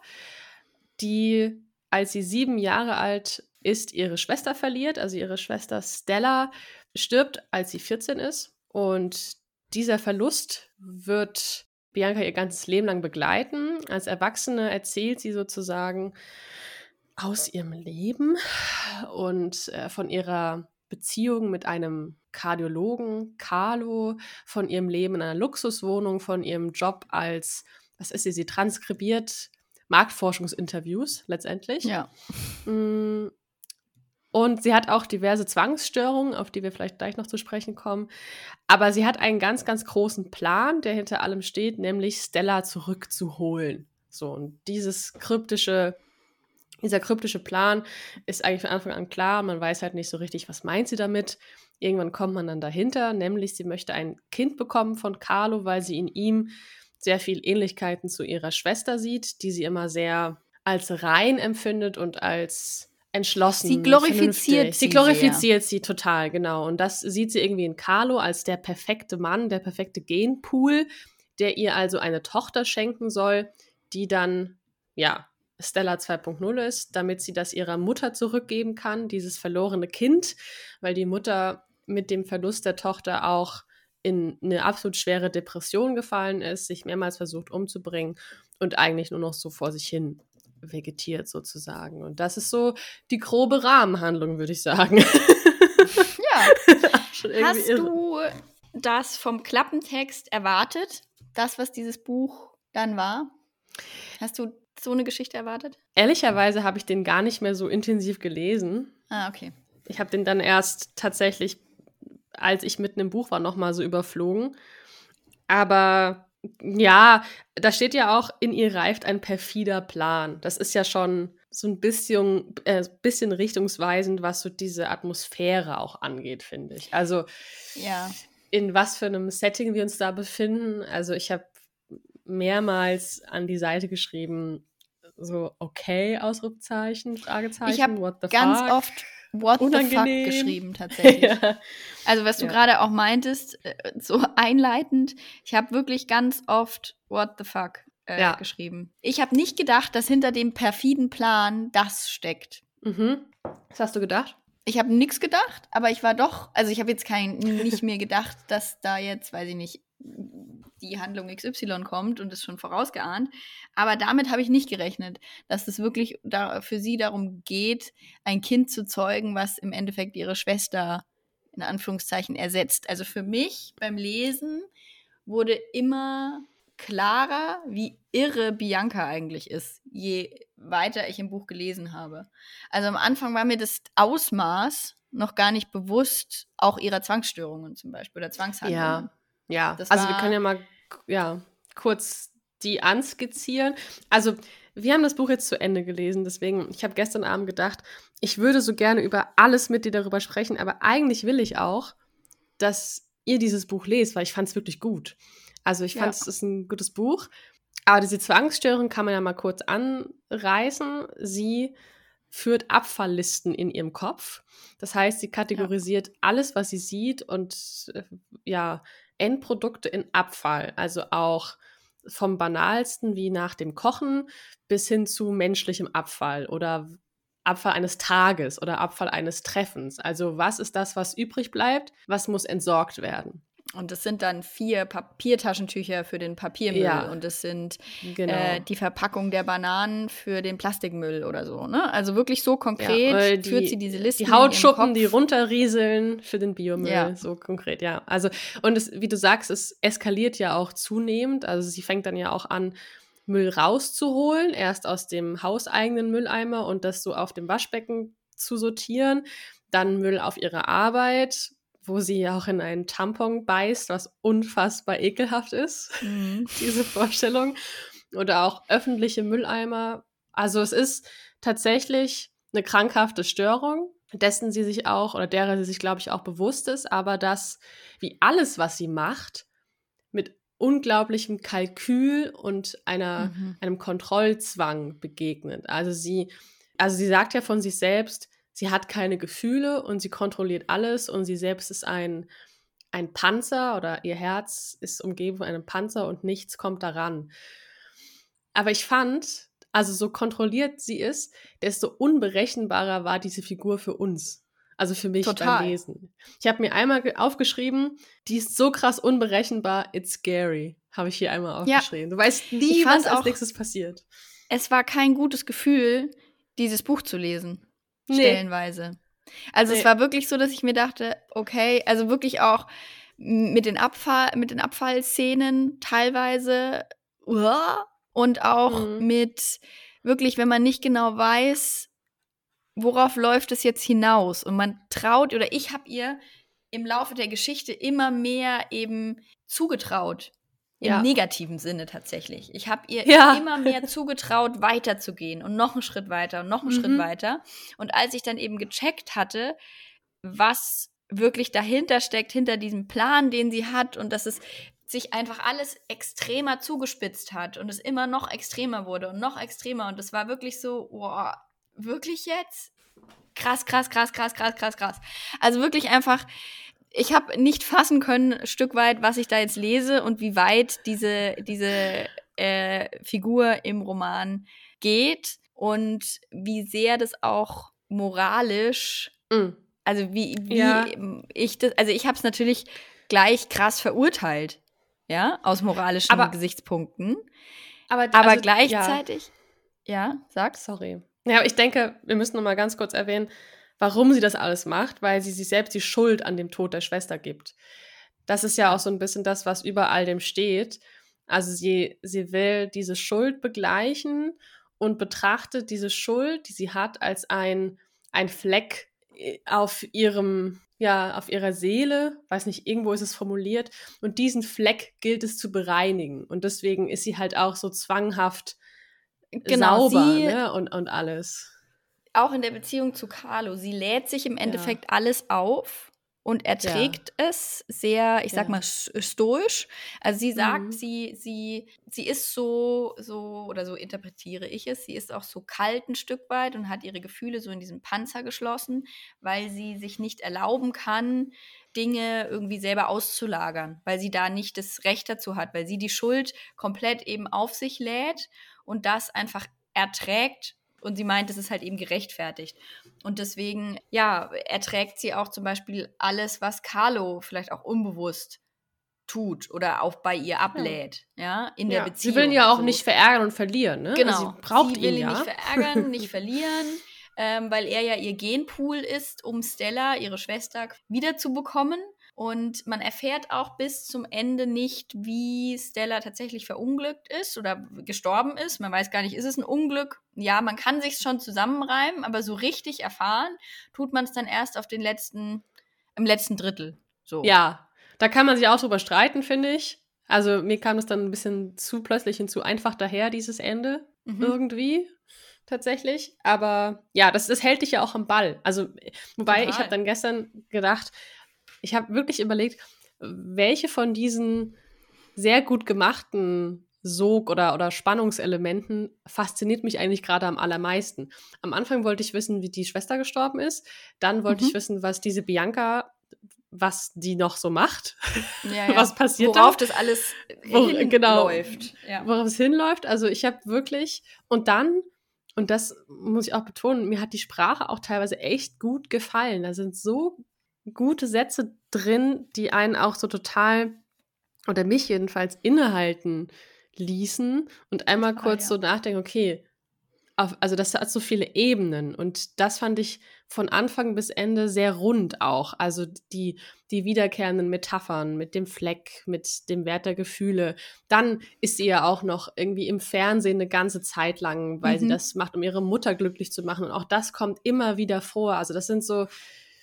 die, als sie sieben Jahre alt ist, ihre Schwester verliert. Also ihre Schwester Stella stirbt, als sie vierzehn ist. Und dieser Verlust wird Bianca ihr ganzes Leben lang begleiten. Als Erwachsene erzählt sie sozusagen aus ihrem Leben und äh, von ihrer Beziehung mit einem Kardiologen, Carlo, von ihrem Leben in einer Luxuswohnung, von ihrem Job als, was ist sie, sie transkribiert Marktforschungsinterviews letztendlich. Ja. Mm, Und sie hat auch diverse Zwangsstörungen, auf die wir vielleicht gleich noch zu sprechen kommen. Aber sie hat einen ganz, ganz großen Plan, der hinter allem steht, nämlich Stella zurückzuholen. So, und dieses kryptische, dieser kryptische Plan ist eigentlich von Anfang an klar. Man weiß halt nicht so richtig, was meint sie damit. Irgendwann kommt man dann dahinter, nämlich sie möchte ein Kind bekommen von Carlo, weil sie in ihm sehr viel Ähnlichkeiten zu ihrer Schwester sieht, die sie immer sehr als rein empfindet und als entschlossen. Sie glorifiziert vernünftig. sie Sie glorifiziert sie total, genau. Und das sieht sie irgendwie in Carlo als der perfekte Mann, der perfekte Genpool, der ihr also eine Tochter schenken soll, die dann, ja, Stella zwei Punkt null ist, damit sie das ihrer Mutter zurückgeben kann, dieses verlorene Kind, weil die Mutter mit dem Verlust der Tochter auch in eine absolut schwere Depression gefallen ist, sich mehrmals versucht umzubringen und eigentlich nur noch so vor sich hin vegetiert sozusagen. Und das ist so die grobe Rahmenhandlung, würde ich sagen. Ja. Schon irgendwie Hast irre. du das vom Klappentext erwartet? Das, was dieses Buch dann war? Hast du so eine Geschichte erwartet? Ehrlicherweise habe ich den gar nicht mehr so intensiv gelesen. Ah, okay. Ich habe den dann erst tatsächlich, als ich mitten im Buch war, nochmal so überflogen. Aber ja, da steht ja auch, in ihr reift ein perfider Plan. Das ist ja schon so ein bisschen, äh, bisschen richtungsweisend, was so diese Atmosphäre auch angeht, finde ich. Also Ja. in was für einem Setting wir uns da befinden. Also ich habe mehrmals an die Seite geschrieben, so okay, Ausrufezeichen, Fragezeichen, Ich habe what the ganz fuck. oft What Unangenehm. the fuck geschrieben, tatsächlich. Ja. Also, was du Ja. gerade auch meintest, äh, so einleitend, ich habe wirklich ganz oft What the fuck äh, Ja. geschrieben. Ich habe nicht gedacht, dass hinter dem perfiden Plan das steckt. Mhm. Was hast du gedacht? Ich habe nichts gedacht, aber ich war doch, also ich habe jetzt kein, nicht mehr gedacht, dass da jetzt, weiß ich nicht, die Handlung X Y kommt und ist schon vorausgeahnt. Aber damit habe ich nicht gerechnet, dass es wirklich da für sie darum geht, ein Kind zu zeugen, was im Endeffekt ihre Schwester in Anführungszeichen ersetzt. Also für mich beim Lesen wurde immer klarer, wie irre Bianca eigentlich ist, je weiter ich im Buch gelesen habe. Also am Anfang war mir das Ausmaß noch gar nicht bewusst, auch ihrer Zwangsstörungen zum Beispiel oder Zwangshandlungen. Ja, ja. Das Also wir war- können ja mal ja, kurz die anskizzieren. Also wir haben das Buch jetzt zu Ende gelesen, deswegen, ich habe gestern Abend gedacht, ich würde so gerne über alles mit dir darüber sprechen, aber eigentlich will ich auch, dass ihr dieses Buch lest, weil ich fand es wirklich gut. Also ich Ja. fand, es ist ein gutes Buch. Aber diese Zwangsstörung kann man ja mal kurz anreißen. Sie führt Abfalllisten in ihrem Kopf. Das heißt, sie kategorisiert alles, was sie sieht und äh, ja, Endprodukte in Abfall. Also auch vom Banalsten wie nach dem Kochen bis hin zu menschlichem Abfall oder Abfall eines Tages oder Abfall eines Treffens. Also was ist das, was übrig bleibt? Was muss entsorgt werden? Und das sind dann vier Papiertaschentücher für den Papiermüll Ja. und das sind Genau. äh, die Verpackung der Bananen für den Plastikmüll oder so. Ne? Also wirklich so Ja, konkret oder die, führt sie diese Listen. Die in ihrem Hautschuppen, Kopf. die runterrieseln für den Biomüll, Ja. so konkret, ja. Also, und es, wie du sagst, es eskaliert ja auch zunehmend. Also sie fängt dann ja auch an, Müll rauszuholen, erst aus dem hauseigenen Mülleimer und das so auf dem Waschbecken zu sortieren. Dann Müll auf ihre Arbeit, wo sie ja auch in einen Tampon beißt, was unfassbar ekelhaft ist. Mhm. Diese Vorstellung. Oder auch öffentliche Mülleimer. Also es ist tatsächlich eine krankhafte Störung, dessen sie sich auch, oder derer sie sich, glaube ich, auch bewusst ist, aber dass, wie alles, was sie macht, mit unglaublichem Kalkül und einer, Mhm. einem Kontrollzwang begegnet. Also sie, also sie sagt ja von sich selbst, sie hat keine Gefühle und sie kontrolliert alles und sie selbst ist ein, ein Panzer oder ihr Herz ist umgeben von einem Panzer und nichts kommt daran. Aber ich fand, also so kontrolliert sie ist, desto unberechenbarer war diese Figur für uns. Also für mich Total. beim Lesen. Ich habe mir einmal ge- aufgeschrieben, die ist so krass unberechenbar, it's scary. Habe ich hier einmal Ja. aufgeschrieben. Du weißt nie, Ich fand was als auch- nächstes passiert. Es war kein gutes Gefühl, dieses Buch zu lesen. Nee. Stellenweise. Also Nee. es war wirklich so, dass ich mir dachte, okay, also wirklich auch mit den Abfall, mit den Abfallszenen teilweise uah, und auch Mhm. mit wirklich, wenn man nicht genau weiß, worauf läuft es jetzt hinaus und man traut oder ich habe ihr im Laufe der Geschichte immer mehr eben zugetraut. Im Ja. negativen Sinne tatsächlich. Ich habe ihr Ja. immer mehr zugetraut, weiterzugehen und noch einen Schritt weiter und noch einen Mhm. Schritt weiter. Und als ich dann eben gecheckt hatte, was wirklich dahinter steckt, hinter diesem Plan, den sie hat und dass es sich einfach alles extremer zugespitzt hat und es immer noch extremer wurde und noch extremer und es war wirklich so, wow, wirklich jetzt? Krass, krass, krass, krass, krass, krass, krass. Also wirklich einfach, ich habe nicht fassen können, ein Stück weit, was ich da jetzt lese und wie weit diese, diese äh, Figur im Roman geht. und wie sehr das auch moralisch, Mm. also wie, wie Ja. ich das, also ich habe es natürlich gleich krass verurteilt, ja, aus moralischen Aber- Gesichtspunkten, Aber, aber also, gleichzeitig, ja, sag's. Sorry. Ja, aber ich denke, wir müssen noch mal ganz kurz erwähnen, warum sie das alles macht, weil sie sich selbst die Schuld an dem Tod der Schwester gibt. Das ist ja auch so ein bisschen das, was über all dem steht. Also sie, sie will diese Schuld begleichen und betrachtet diese Schuld, die sie hat, als ein, ein Fleck auf ihrem, ja, auf ihrer Seele, weiß nicht, irgendwo ist es formuliert, und diesen Fleck gilt es zu bereinigen. Und deswegen ist sie halt auch so zwanghaft Genau, sauber, sie, ne? Und, und alles. auch in der Beziehung zu Carlo, sie lädt sich im Endeffekt Ja. alles auf und erträgt es sehr, ich sag Ja. mal, s- stoisch. Also sie sagt, Mhm. sie, sie, sie ist so, so, oder so interpretiere ich es, sie ist auch so kalt ein Stück weit und hat ihre Gefühle so in diesem Panzer geschlossen, weil sie sich nicht erlauben kann, Dinge irgendwie selber auszulagern, weil sie da nicht das Recht dazu hat, weil sie die Schuld komplett eben auf sich lädt und das einfach erträgt. Und sie meint, es ist halt eben gerechtfertigt. Und deswegen, ja, erträgt sie auch zum Beispiel alles, was Carlo vielleicht auch unbewusst tut oder auch bei ihr ablädt, ja, in der Ja. Beziehung. Sie will ihn ja auch so. nicht verärgern und verlieren, ne? Genau. Also sie braucht sie will ihn, ihn ja. nicht verärgern, nicht verlieren, ähm, weil er ja ihr Genpool ist, um Stella, ihre Schwester, wiederzubekommen. Und man erfährt auch bis zum Ende nicht, wie Stella tatsächlich verunglückt ist oder gestorben ist. Man weiß gar nicht, ist es ein Unglück? Ja, man kann sich schon zusammenreimen, aber so richtig erfahren tut man es dann erst auf den letzten, im letzten Drittel. So. Ja, da kann man sich auch drüber streiten, finde ich. Also mir kam es dann ein bisschen zu plötzlich und zu einfach daher, dieses Ende, Mhm. irgendwie, tatsächlich. Aber ja, das, das hält dich ja auch am Ball. Also, wobei, Total. ich habe dann gestern gedacht, ich habe wirklich überlegt, welche von diesen sehr gut gemachten Sog- oder, oder Spannungselementen fasziniert mich eigentlich gerade am allermeisten. Am Anfang wollte ich wissen, wie die Schwester gestorben ist. Dann wollte Mhm. ich wissen, was diese Bianca, was die noch so macht. Ja, ja. Was passiert Worauf da? das alles Wo- genau. hinläuft. Ja. Worauf es hinläuft. Also ich habe wirklich, und dann, und das muss ich auch betonen, mir hat die Sprache auch teilweise echt gut gefallen. Da sind so gute Sätze drin, die einen auch so total, oder mich jedenfalls, innehalten ließen und einmal Total, kurz ja. so nachdenken, okay, auf, also das hat so viele Ebenen und das fand ich von Anfang bis Ende sehr rund auch. Also die, die wiederkehrenden Metaphern mit dem Fleck, mit dem Wert der Gefühle. Dann ist sie ja auch noch irgendwie im Fernsehen eine ganze Zeit lang, weil Mhm. sie das macht, um ihre Mutter glücklich zu machen. Und auch das kommt immer wieder vor. Also das sind so,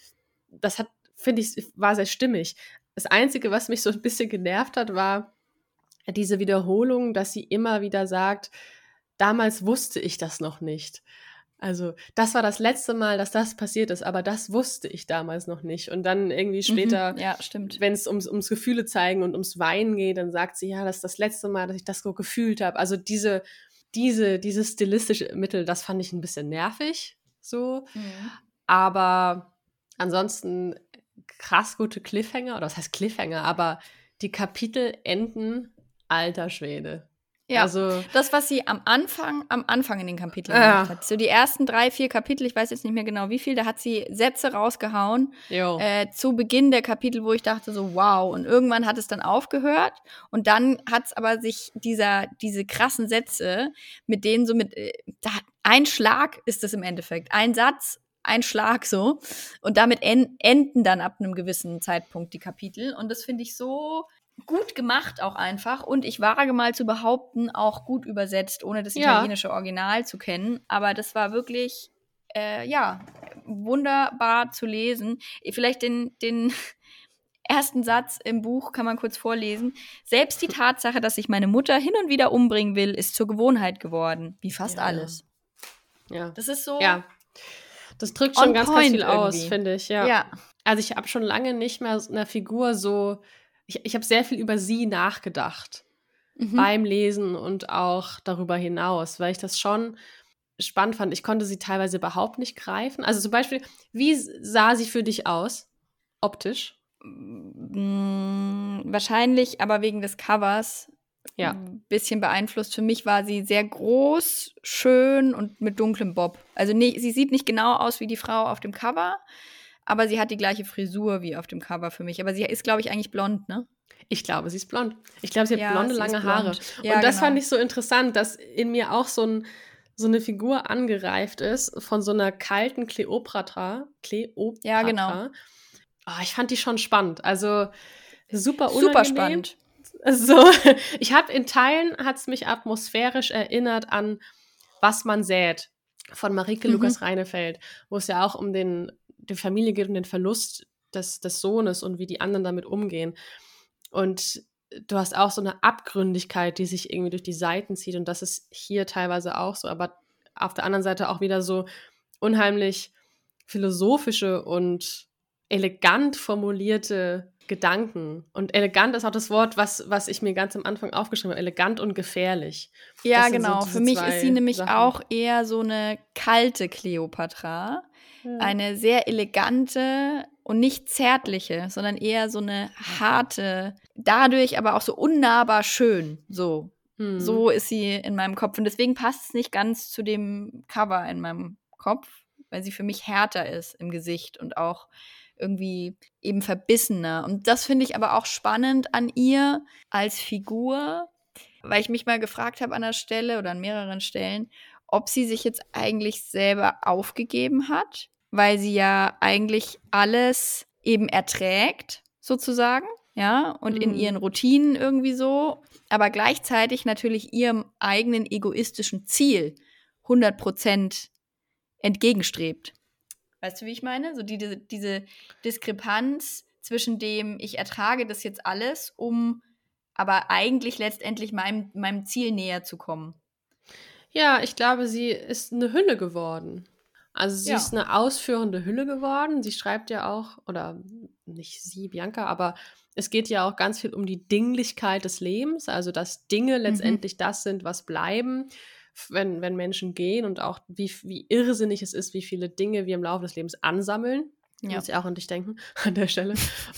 das hat, finde ich, war sehr stimmig. Das Einzige, was mich so ein bisschen genervt hat, war diese Wiederholung, dass sie immer wieder sagt, damals wusste ich das noch nicht. Also, das war das letzte Mal, dass das passiert ist, aber das wusste ich damals noch nicht. Und dann irgendwie später, Mhm. Ja, stimmt. wenn es ums, ums Gefühle zeigen und ums Weinen geht, dann sagt sie, ja, das ist das letzte Mal, dass ich das so gefühlt habe. Also diese, diese, dieses stilistische Mittel, das fand ich ein bisschen nervig, so. Mhm. Aber ansonsten krass gute Cliffhanger, oder was heißt Cliffhanger, aber die Kapitel enden, alter Schwede. Ja, Also, das, was sie am Anfang, am Anfang in den Kapiteln Ja. gemacht hat. So die ersten drei, vier Kapitel, ich weiß jetzt nicht mehr genau wie viel, da hat sie Sätze rausgehauen jo. äh, zu Beginn der Kapitel, wo ich dachte so, wow. Und irgendwann hat es dann aufgehört und dann hat es aber sich dieser, diese krassen Sätze, mit denen so mit, äh, da, ein Schlag ist es im Endeffekt, ein Satz, ein Schlag so. Und damit en enden dann ab einem gewissen Zeitpunkt die Kapitel. Und das finde ich so gut gemacht auch einfach. Und ich wage mal zu behaupten, auch gut übersetzt, ohne das Ja. italienische Original zu kennen. Aber das war wirklich, äh, ja, wunderbar zu lesen. Vielleicht den, den ersten Satz im Buch kann man kurz vorlesen. Selbst die Tatsache, dass sich meine Mutter hin und wieder umbringen will, ist zur Gewohnheit geworden. Wie fast Ja, alles. Ja. Das ist so Ja. Das drückt schon on ganz, ganz point viel aus, irgendwie. finde ich, ja. Ja. Also ich habe schon lange nicht mehr so einer Figur so, ich, ich habe sehr viel über sie nachgedacht Mhm. beim Lesen und auch darüber hinaus, weil ich das schon spannend fand. Ich konnte sie teilweise überhaupt nicht greifen. Also zum Beispiel, wie sah sie für dich aus, optisch? Mm, wahrscheinlich aber wegen des Covers Ja. ein bisschen beeinflusst. Für mich war sie sehr groß, schön und mit dunklem Bob. Also nee, sie sieht nicht genau aus wie die Frau auf dem Cover, aber sie hat die gleiche Frisur wie auf dem Cover für mich. Aber sie ist, glaube ich, eigentlich blond, ne? Ich glaube, sie ist blond. Ich glaube, sie hat Ja, blonde, sie ist lange blond. Haare. Ja, und das genau. fand ich so interessant, dass in mir auch so, ein, so eine Figur angereift ist von so einer kalten Kleopatra. Kleopatra. Ja, genau. Oh, ich fand die schon spannend. Also super unangenehm. Super spannend. So, ich habe in Teilen, hat es mich atmosphärisch erinnert an Was man sät von Marieke Mhm. Lukas Reinefeld, wo es ja auch um den, die Familie geht, um den Verlust des, des Sohnes und wie die anderen damit umgehen. Und du hast auch so eine Abgründigkeit, die sich irgendwie durch die Seiten zieht, und das ist hier teilweise auch so, aber auf der anderen Seite auch wieder so unheimlich philosophische und elegant formulierte Gedanken. Und elegant ist auch das Wort, was, was ich mir ganz am Anfang aufgeschrieben habe. Elegant und gefährlich. Ja, Das sind so genau. diese Für mich zwei ist sie nämlich Sachen. auch eher so eine kalte Kleopatra. Ja. Eine sehr elegante und nicht zärtliche, sondern eher so eine harte, dadurch aber auch so unnahbar schön. So. Hm. So ist sie in meinem Kopf. Und deswegen passt es nicht ganz zu dem Cover in meinem Kopf, weil sie für mich härter ist im Gesicht und auch irgendwie eben verbissener. Und das finde ich aber auch spannend an ihr als Figur, weil ich mich mal gefragt habe an der Stelle oder an mehreren Stellen, ob sie sich jetzt eigentlich selber aufgegeben hat, weil sie ja eigentlich alles eben erträgt, sozusagen, ja, und Mhm. in ihren Routinen irgendwie so, aber gleichzeitig natürlich ihrem eigenen egoistischen Ziel hundert Prozent entgegenstrebt. Weißt du, wie ich meine? So die, diese, diese Diskrepanz zwischen dem, ich ertrage das jetzt alles, um aber eigentlich letztendlich meinem, meinem Ziel näher zu kommen. Ja, ich glaube, sie ist eine Hülle geworden. Also sie Ja. ist eine ausführende Hülle geworden. Sie schreibt ja auch, oder nicht sie, Bianca, aber es geht ja auch ganz viel um die Dinglichkeit des Lebens, also dass Dinge letztendlich Mhm. das sind, was bleiben, wenn, wenn Menschen gehen, und auch wie, wie irrsinnig es ist, wie viele Dinge wir im Laufe des Lebens ansammeln. Ich Ja. muss ja auch an dich denken an der Stelle.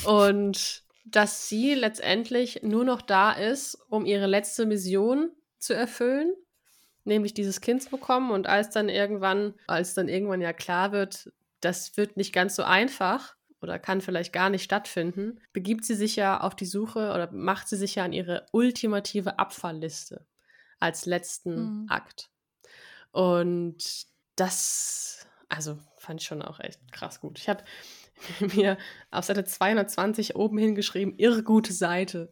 Und dass sie letztendlich nur noch da ist, um ihre letzte Mission zu erfüllen, nämlich dieses Kind zu bekommen. Und als dann irgendwann, als dann irgendwann ja klar wird, das wird nicht ganz so einfach oder kann vielleicht gar nicht stattfinden, begibt sie sich ja auf die Suche oder macht sie sich ja an ihre ultimative Abfallliste als letzten Mhm. Akt. Und das, also fand ich schon auch echt krass gut. Ich habe mir auf Seite zweihundertzwanzig oben hingeschrieben, irre gute Seite.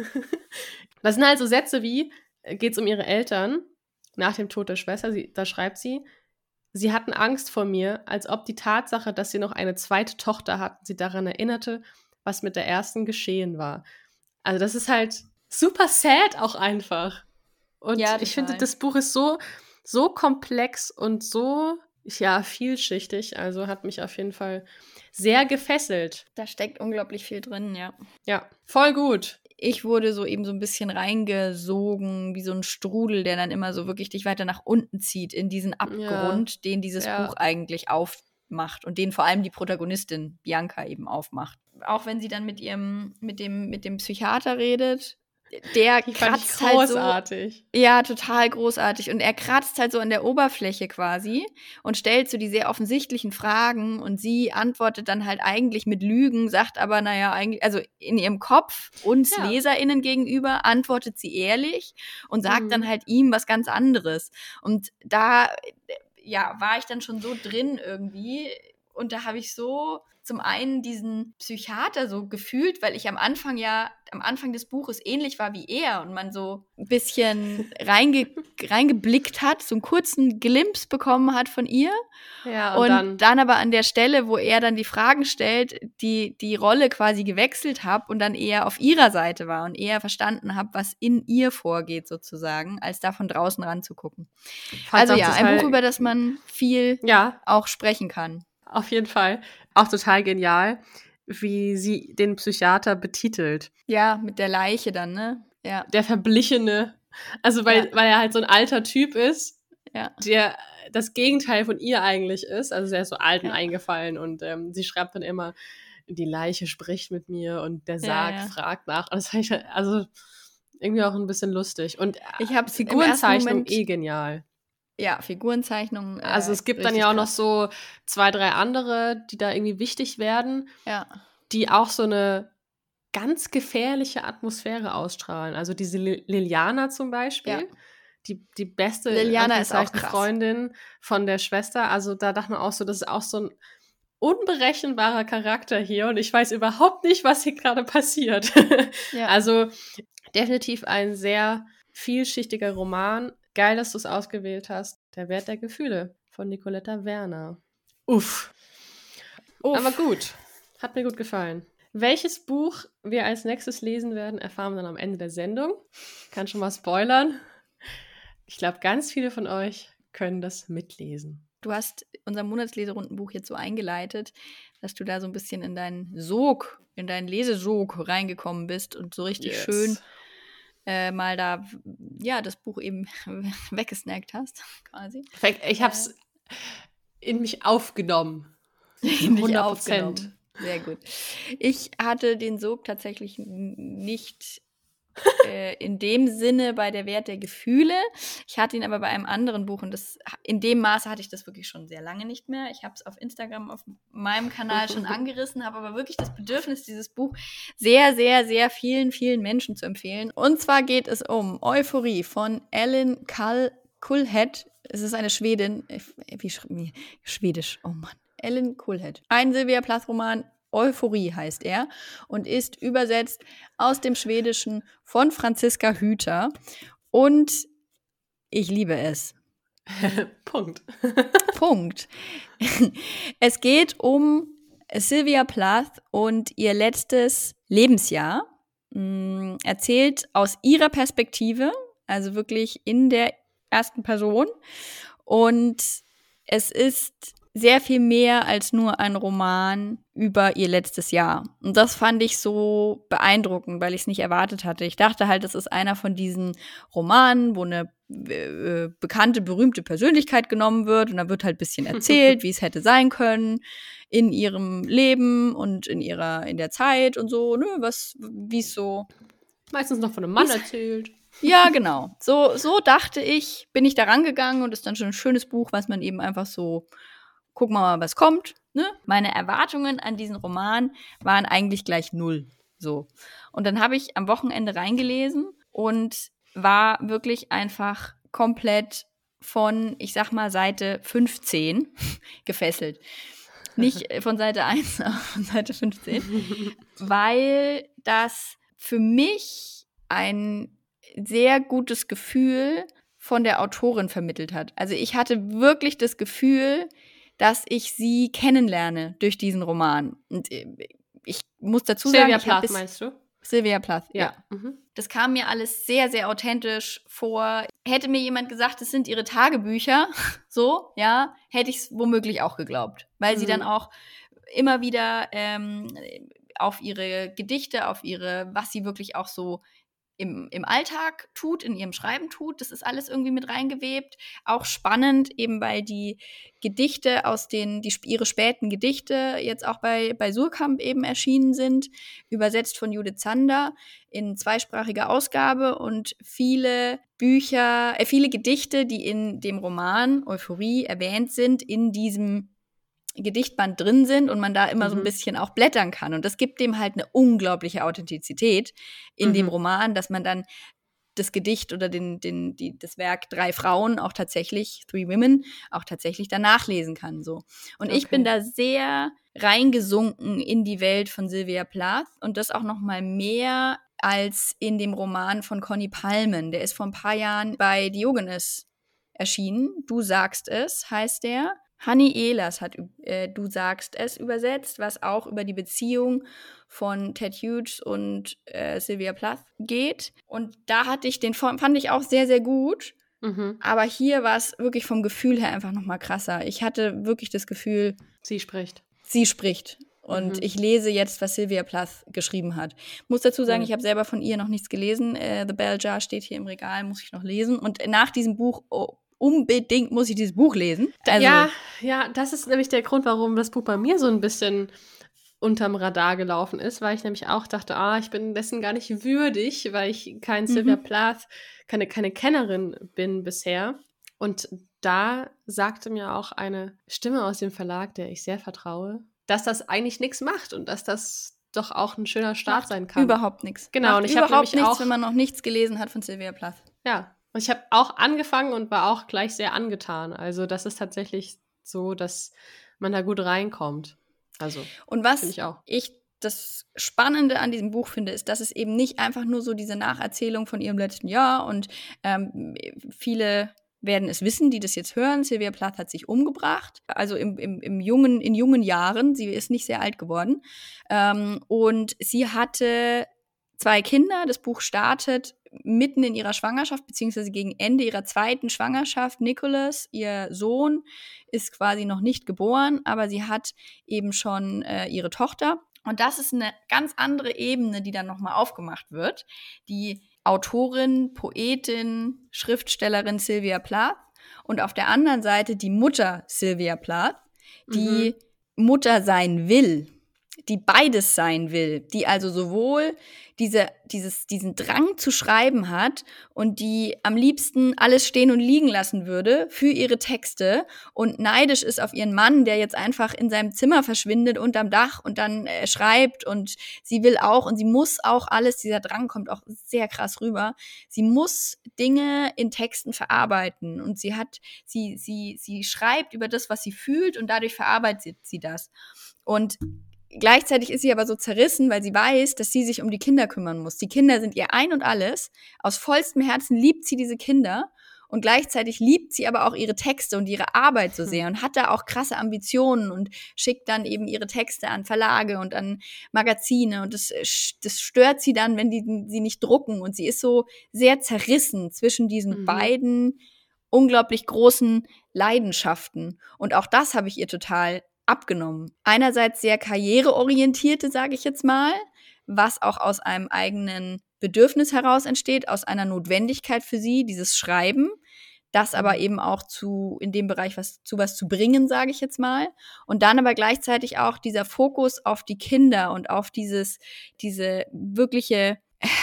Das sind halt so Sätze wie, geht es um ihre Eltern nach dem Tod der Schwester, sie, da schreibt sie, sie hatten Angst vor mir, als ob die Tatsache, dass sie noch eine zweite Tochter hatten, sie daran erinnerte, was mit der ersten geschehen war. Also das ist halt super sad auch einfach. Und Ja, ich total. finde, das Buch ist so, so komplex und so, ja, vielschichtig. Also hat mich auf jeden Fall sehr gefesselt. Da steckt unglaublich viel drin, ja. Ja, voll gut. Ich wurde so eben so ein bisschen reingesogen, wie so ein Strudel, der dann immer so wirklich dich weiter nach unten zieht in diesen Abgrund, den dieses ja. Buch eigentlich aufmacht und den vor allem die Protagonistin Bianca eben aufmacht. Auch wenn sie dann mit ihrem, mit dem, mit dem Psychiater redet, der Die fand ich kratzt halt so. großartig. Ja, total großartig. Und er kratzt halt so an der Oberfläche quasi und stellt so die sehr offensichtlichen Fragen, und sie antwortet dann halt eigentlich mit Lügen, sagt aber, naja, eigentlich, also in ihrem Kopf uns Ja. LeserInnen gegenüber antwortet sie ehrlich und sagt Mhm. dann halt ihm was ganz anderes. Und da, ja, war ich dann schon so drin irgendwie. Und da habe ich so zum einen diesen Psychiater so gefühlt, weil ich am Anfang ja, am Anfang des Buches ähnlich war wie er und man so ein bisschen reinge, reingeblickt hat, so einen kurzen Glimpse bekommen hat von ihr. Ja, und, Und, dann, dann, aber an der Stelle, wo er dann die Fragen stellt, die, die Rolle quasi gewechselt habe und dann eher auf ihrer Seite war und eher verstanden habe, was in ihr vorgeht sozusagen, als da von draußen ranzugucken. fand's Also auch ja, ein total- Buch, über das man viel ja, auch sprechen kann. auf jeden Fall. Auch total genial, wie sie den Psychiater betitelt. Ja, mit der Leiche dann, ne? Ja, Der Verblichene. Also, weil, Ja. weil er halt so ein alter Typ ist, ja. der das Gegenteil von ihr eigentlich ist. Also, er ist so alt und Ja. eingefallen, und ähm, sie schreibt dann immer, die Leiche spricht mit mir und der Ja, Sarg ja. fragt nach. Und das fand ich halt, also, irgendwie auch ein bisschen lustig. Und Ich hab's im ersten Figurenzeichnung Moment- eh genial. Ja, Figurenzeichnung. Äh, Also es gibt dann richtig ja auch noch krass. so zwei, drei andere, die da irgendwie wichtig werden, Ja. die auch so eine ganz gefährliche Atmosphäre ausstrahlen. Also diese Li- Liliana zum Beispiel, Ja. die, die beste Liliana ist auch Anführungszeichen, krass. Freundin von der Schwester. Also da dachte man auch so, das ist auch so ein unberechenbarer Charakter hier und ich weiß überhaupt nicht, was hier gerade passiert. Ja. Also definitiv ein sehr vielschichtiger Roman. Geil, dass du es ausgewählt hast. Der Wert der Gefühle von Nicoletta Werner. Uff. Uff. Aber gut. Hat mir gut gefallen. Welches Buch wir als nächstes lesen werden, erfahren wir dann am Ende der Sendung. Kann schon mal spoilern. Ich glaube, ganz viele von euch können das mitlesen. Du hast unser Monatsleserundenbuch jetzt so eingeleitet, dass du da so ein bisschen in deinen Sog, in deinen Lesesog reingekommen bist und so richtig Yes. schön äh, mal da, ja, das Buch eben weggesnackt hast, quasi. Perfekt. Ich habe es in mich aufgenommen. In dich hundert Prozent. aufgenommen. Sehr gut. Ich hatte den Sog tatsächlich n- nicht äh, in dem Sinne bei der Wert der Gefühle. Ich hatte ihn aber bei einem anderen Buch und das, in dem Maße hatte ich das wirklich schon sehr lange nicht mehr. Ich habe es auf Instagram, auf meinem Kanal schon angerissen, habe aber wirklich das Bedürfnis, dieses Buch sehr, sehr, sehr vielen, vielen Menschen zu empfehlen. Und zwar geht es um Euphorie von Ellen Kullhead. Es ist eine Schwedin. Wie, sch wie Schwedisch, oh Mann. Ellen Kullhead. Ein Sylvia Plath-Roman, Euphorie heißt er und ist übersetzt aus dem Schwedischen von Franziska Hüter. Und ich liebe es. Punkt. Punkt. Es geht um Sylvia Plath und ihr letztes Lebensjahr. Mh, erzählt aus ihrer Perspektive, also wirklich in der ersten Person. Und es ist sehr viel mehr als nur ein Roman über ihr letztes Jahr. Und das fand ich so beeindruckend, weil ich es nicht erwartet hatte. Ich dachte halt, das ist einer von diesen Romanen, wo eine äh, bekannte, berühmte Persönlichkeit genommen wird und da wird halt ein bisschen erzählt, wie es hätte sein können in ihrem Leben und in ihrer, in der Zeit und so, ne, was, wie es so. Meistens noch von einem Mann Wie's- erzählt. Ja, genau. So, so dachte ich, bin ich da rangegangen und ist dann schon ein schönes Buch, was man eben einfach so, gucken wir mal, was kommt. Ne? Meine Erwartungen an diesen Roman waren eigentlich gleich null. So. Und dann habe ich am Wochenende reingelesen und war wirklich einfach komplett von, ich sag mal, Seite fünfzehn gefesselt. Nicht von Seite eins, aber von Seite fünfzehn. Weil das für mich ein sehr gutes Gefühl von der Autorin vermittelt hat. Also ich hatte wirklich das Gefühl, dass ich sie kennenlerne durch diesen Roman. Und ich muss dazu sagen, Sylvia ich hab Plath, bis meinst du? Sylvia Plath, ja. Ja. Mhm. Das kam mir alles sehr, sehr authentisch vor. Hätte mir jemand gesagt, das sind ihre Tagebücher, so, ja, hätte ich es womöglich auch geglaubt. Weil Mhm. sie dann auch immer wieder ähm, auf ihre Gedichte, auf ihre, was sie wirklich auch so im, im Alltag tut, in ihrem Schreiben tut, das ist alles irgendwie mit reingewebt. Auch spannend, eben weil die Gedichte aus den, die, ihre späten Gedichte jetzt auch bei, bei Surkamp eben erschienen sind, übersetzt von Judith Zander in zweisprachiger Ausgabe und viele Bücher, äh, viele Gedichte, die in dem Roman Euphorie erwähnt sind, in diesem Gedichtband drin sind und man da immer mhm. so ein bisschen auch blättern kann. Und das gibt dem halt eine unglaubliche Authentizität in mhm. dem Roman, dass man dann das Gedicht oder den, den, die, das Werk Drei Frauen auch tatsächlich, Three Women, auch tatsächlich danach lesen kann. So. Und okay. ich bin da sehr reingesunken in die Welt von Sylvia Plath und das auch noch mal mehr als in dem Roman von Conny Palmen. Der ist vor ein paar Jahren bei Diogenes erschienen. Du sagst es, heißt der. Hanni Ehlers hat äh, Du sagst es übersetzt, was auch über die Beziehung von Ted Hughes und äh, Sylvia Plath geht. Und da hatte ich den, fand ich auch sehr, sehr gut. Mhm. Aber hier war es wirklich vom Gefühl her einfach noch mal krasser. Ich hatte wirklich das Gefühl, sie spricht. Sie spricht. Und mhm. ich lese jetzt, was Sylvia Plath geschrieben hat. Muss dazu sagen, mhm. ich habe selber von ihr noch nichts gelesen. Äh, The Bell Jar steht hier im Regal, muss ich noch lesen. Und nach diesem Buch, oh, unbedingt muss ich dieses Buch lesen. Also, ja, ja, das ist nämlich der Grund, warum das Buch bei mir so ein bisschen unterm Radar gelaufen ist, weil ich nämlich auch dachte, ah, ich bin dessen gar nicht würdig, weil ich kein Mhm. Sylvia Plath, keine, keine Kennerin bin bisher. Und da sagte mir auch eine Stimme aus dem Verlag, der ich sehr vertraue, dass das eigentlich nichts macht und dass das doch auch ein schöner Start Macht sein kann. überhaupt nichts. Genau, Macht und ich habe überhaupt nämlich nichts, auch, wenn man noch nichts gelesen hat von Sylvia Plath. ja, und ich habe auch angefangen und war auch gleich sehr angetan. Also das ist tatsächlich so, dass man da gut reinkommt. Also, Und was finde ich auch. ich das Spannende an diesem Buch finde, ist, dass es eben nicht einfach nur so diese Nacherzählung von ihrem letzten Jahr und ähm, viele werden es wissen, die das jetzt hören. Sylvia Plath hat sich umgebracht, also im, im, im jungen, in jungen Jahren. Sie ist nicht sehr alt geworden. Ähm, und sie hatte zwei Kinder. Das Buch startet mitten in ihrer Schwangerschaft, beziehungsweise gegen Ende ihrer zweiten Schwangerschaft. Nicholas, ihr Sohn, ist quasi noch nicht geboren, aber sie hat eben schon äh, ihre Tochter. Und das ist eine ganz andere Ebene, die dann nochmal aufgemacht wird. Die Autorin, Poetin, Schriftstellerin Sylvia Plath und auf der anderen Seite die Mutter Sylvia Plath, die mhm. Mutter sein will, die beides sein will, die also sowohl diese, dieses, diesen Drang zu schreiben hat und die am liebsten alles stehen und liegen lassen würde für ihre Texte und neidisch ist auf ihren Mann, der jetzt einfach in seinem Zimmer verschwindet unterm Dach und dann äh, schreibt und sie will auch und sie muss auch alles, dieser Drang kommt auch sehr krass rüber, sie muss Dinge in Texten verarbeiten und sie hat, sie, sie, sie schreibt über das, was sie fühlt und dadurch verarbeitet sie das. Und gleichzeitig ist sie aber so zerrissen, weil sie weiß, dass sie sich um die Kinder kümmern muss. Die Kinder sind ihr Ein und Alles. Aus vollstem Herzen liebt sie diese Kinder und gleichzeitig liebt sie aber auch ihre Texte und ihre Arbeit so sehr und hat da auch krasse Ambitionen und schickt dann eben ihre Texte an Verlage und an Magazine und das, das stört sie dann, wenn die sie nicht drucken und sie ist so sehr zerrissen zwischen diesen mhm. beiden unglaublich großen Leidenschaften und auch das habe ich ihr total abgenommen. Einerseits sehr karriereorientierte, sage ich jetzt mal, was auch aus einem eigenen Bedürfnis heraus entsteht, aus einer Notwendigkeit für sie, dieses Schreiben, das aber eben auch zu in dem Bereich was zu was zu bringen, sage ich jetzt mal. Und dann aber gleichzeitig auch dieser Fokus auf die Kinder und auf dieses diese wirkliche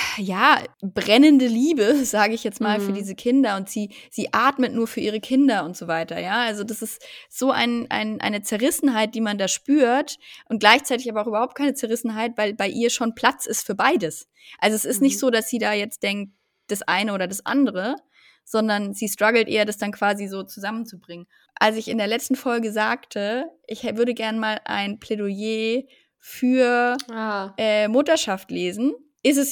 ja, brennende Liebe, sage ich jetzt mal, mhm. für diese Kinder und sie sie atmet nur für ihre Kinder und so weiter, ja, also das ist so ein, ein eine Zerrissenheit, die man da spürt und gleichzeitig aber auch überhaupt keine Zerrissenheit, weil bei ihr schon Platz ist für beides. Also es ist mhm. nicht so, dass sie da jetzt denkt, das eine oder das andere, sondern sie struggelt eher, das dann quasi so zusammenzubringen. Als ich in der letzten Folge sagte, ich würde gern mal ein Plädoyer für ah. äh, Mutterschaft lesen, ist es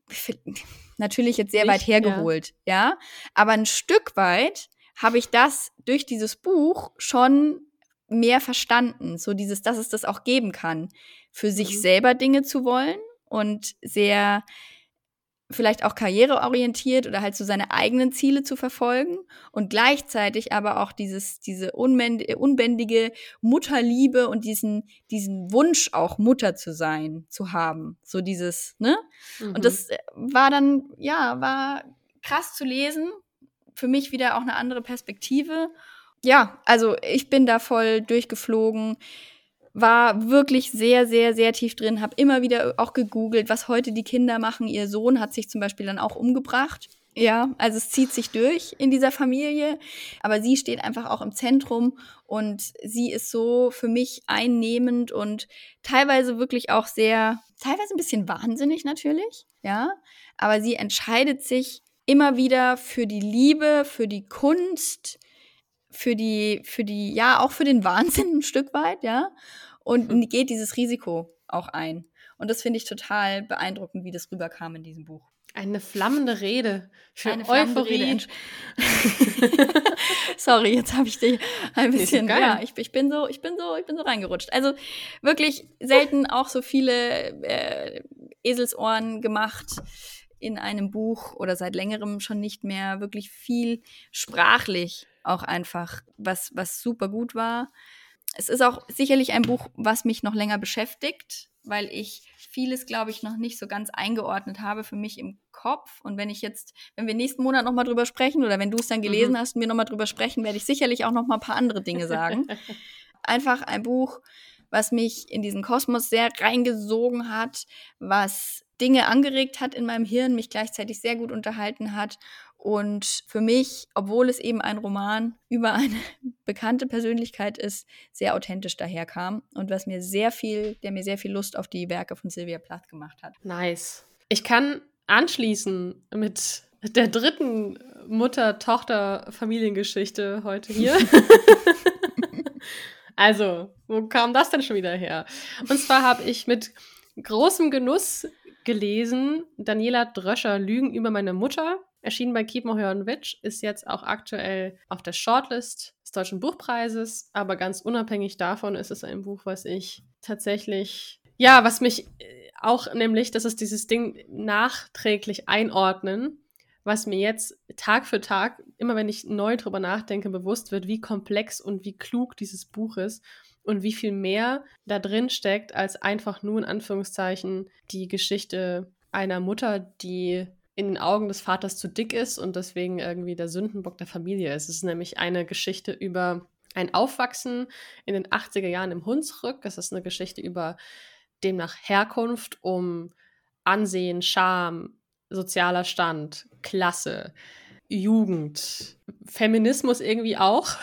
natürlich jetzt sehr ich, weit hergeholt, ja. ja. Aber ein Stück weit habe ich das durch dieses Buch schon mehr verstanden. So dieses, dass es das auch geben kann, für sich mhm. selber Dinge zu wollen und sehr vielleicht auch karriereorientiert oder halt so seine eigenen Ziele zu verfolgen und gleichzeitig aber auch dieses diese unbändige Mutterliebe und diesen diesen Wunsch auch Mutter zu sein, zu haben, so dieses, ne? Mhm. Und das war dann ja, war krass zu lesen, für mich wieder auch eine andere Perspektive. Ja, also ich bin da voll durchgeflogen. War wirklich sehr, sehr, sehr tief drin, habe immer wieder auch gegoogelt, was heute die Kinder machen. Ihr Sohn hat sich zum Beispiel dann auch umgebracht. Ja, also es zieht sich durch in dieser Familie, aber sie steht einfach auch im Zentrum und sie ist so für mich einnehmend und teilweise wirklich auch sehr, teilweise ein bisschen wahnsinnig natürlich, ja, aber sie entscheidet sich immer wieder für die Liebe, für die Kunst, für die, für die, ja, auch für den Wahnsinn ein Stück weit, ja, und hm. geht dieses Risiko auch ein. Und das finde ich total beeindruckend, wie das rüberkam in diesem Buch. Eine flammende Rede für Eine Euphorie. Rede. Sorry, jetzt habe ich dich ein bisschen, ja, ich, ich bin so, ich bin so, ich bin so reingerutscht. Also wirklich selten auch so viele äh, Eselsohren gemacht in einem Buch oder seit längerem schon nicht mehr, wirklich viel sprachlich auch einfach, was, was super gut war. Es ist auch sicherlich ein Buch, was mich noch länger beschäftigt, weil ich vieles, glaube ich, noch nicht so ganz eingeordnet habe für mich im Kopf. Und wenn ich jetzt, wenn wir nächsten Monat nochmal drüber sprechen oder wenn du es dann gelesen mhm. hast und wir nochmal drüber sprechen, werde ich sicherlich auch noch mal ein paar andere Dinge sagen. Einfach ein Buch, was mich in diesen Kosmos sehr reingesogen hat, was Dinge angeregt hat in meinem Hirn, mich gleichzeitig sehr gut unterhalten hat und für mich, obwohl es eben ein Roman über eine bekannte Persönlichkeit ist, sehr authentisch daherkam und was mir sehr viel, der mir sehr viel Lust auf die Werke von Sylvia Plath gemacht hat. Nice. Ich kann anschließen mit der dritten Mutter-Tochter-Familiengeschichte heute hier. Also, wo kam das denn schon wieder her? Und zwar habe ich mit großem Genuss gelesen Daniela Dröscher Lügen über meine Mutter, erschienen bei Kiepenheuer und Witsch, ist jetzt auch aktuell auf der Shortlist des Deutschen Buchpreises, aber ganz unabhängig davon ist es ein Buch, was ich tatsächlich, ja, was mich auch nämlich, das ist dieses Ding nachträglich einordnen, was mir jetzt Tag für Tag, immer wenn ich neu drüber nachdenke, bewusst wird, wie komplex und wie klug dieses Buch ist und wie viel mehr da drin steckt, als einfach nur in Anführungszeichen die Geschichte einer Mutter, die in den Augen des Vaters zu dick ist und deswegen irgendwie der Sündenbock der Familie ist. Es ist nämlich eine Geschichte über ein Aufwachsen in den achtziger Jahren im Hunsrück. Es ist eine Geschichte über demnach Herkunft, um Ansehen, Scham, sozialer Stand, Klasse, Jugend, Feminismus irgendwie auch,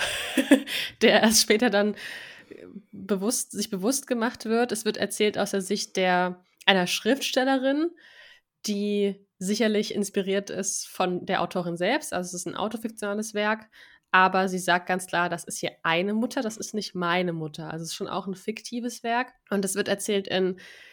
der erst später dann bewusst, sich bewusst gemacht wird. Es wird erzählt aus der Sicht der, einer Schriftstellerin, die sicherlich inspiriert ist von der Autorin selbst. Also es ist ein autofiktionales Werk, aber sie sagt ganz klar, das ist hier eine Mutter, das ist nicht meine Mutter. Also es ist schon auch ein fiktives Werk. Und es wird erzählt in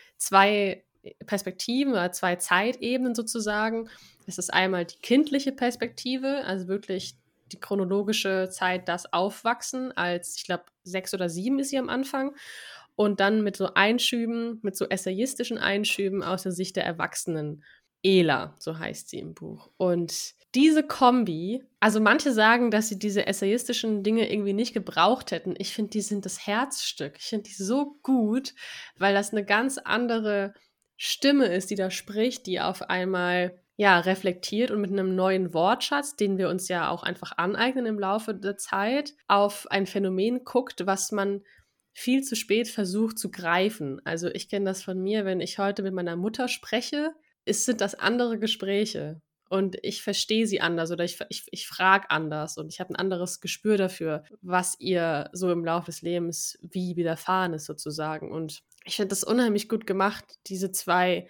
zwei Perspektiven oder zwei Zeitebenen sozusagen. Es ist einmal die kindliche Perspektive, also wirklich die chronologische Zeit, das Aufwachsen, als, ich glaube, sechs oder sieben ist sie am Anfang. Und dann mit so Einschüben, mit so essayistischen Einschüben aus der Sicht der Erwachsenen. Ela, so heißt sie im Buch. Und diese Kombi, also manche sagen, dass sie diese essayistischen Dinge irgendwie nicht gebraucht hätten. Ich finde, die sind das Herzstück. Ich finde die so gut, weil das eine ganz andere Stimme ist, die da spricht, die auf einmal ja reflektiert und mit einem neuen Wortschatz, den wir uns ja auch einfach aneignen im Laufe der Zeit, auf ein Phänomen guckt, was man viel zu spät versucht zu greifen. Also ich kenne das von mir, wenn ich heute mit meiner Mutter spreche, ist, sind das andere Gespräche und ich verstehe sie anders oder ich, ich, ich frage anders und ich habe ein anderes Gespür dafür, was ihr so im Laufe des Lebens wie widerfahren ist sozusagen. Und ich finde das unheimlich gut gemacht, diese zwei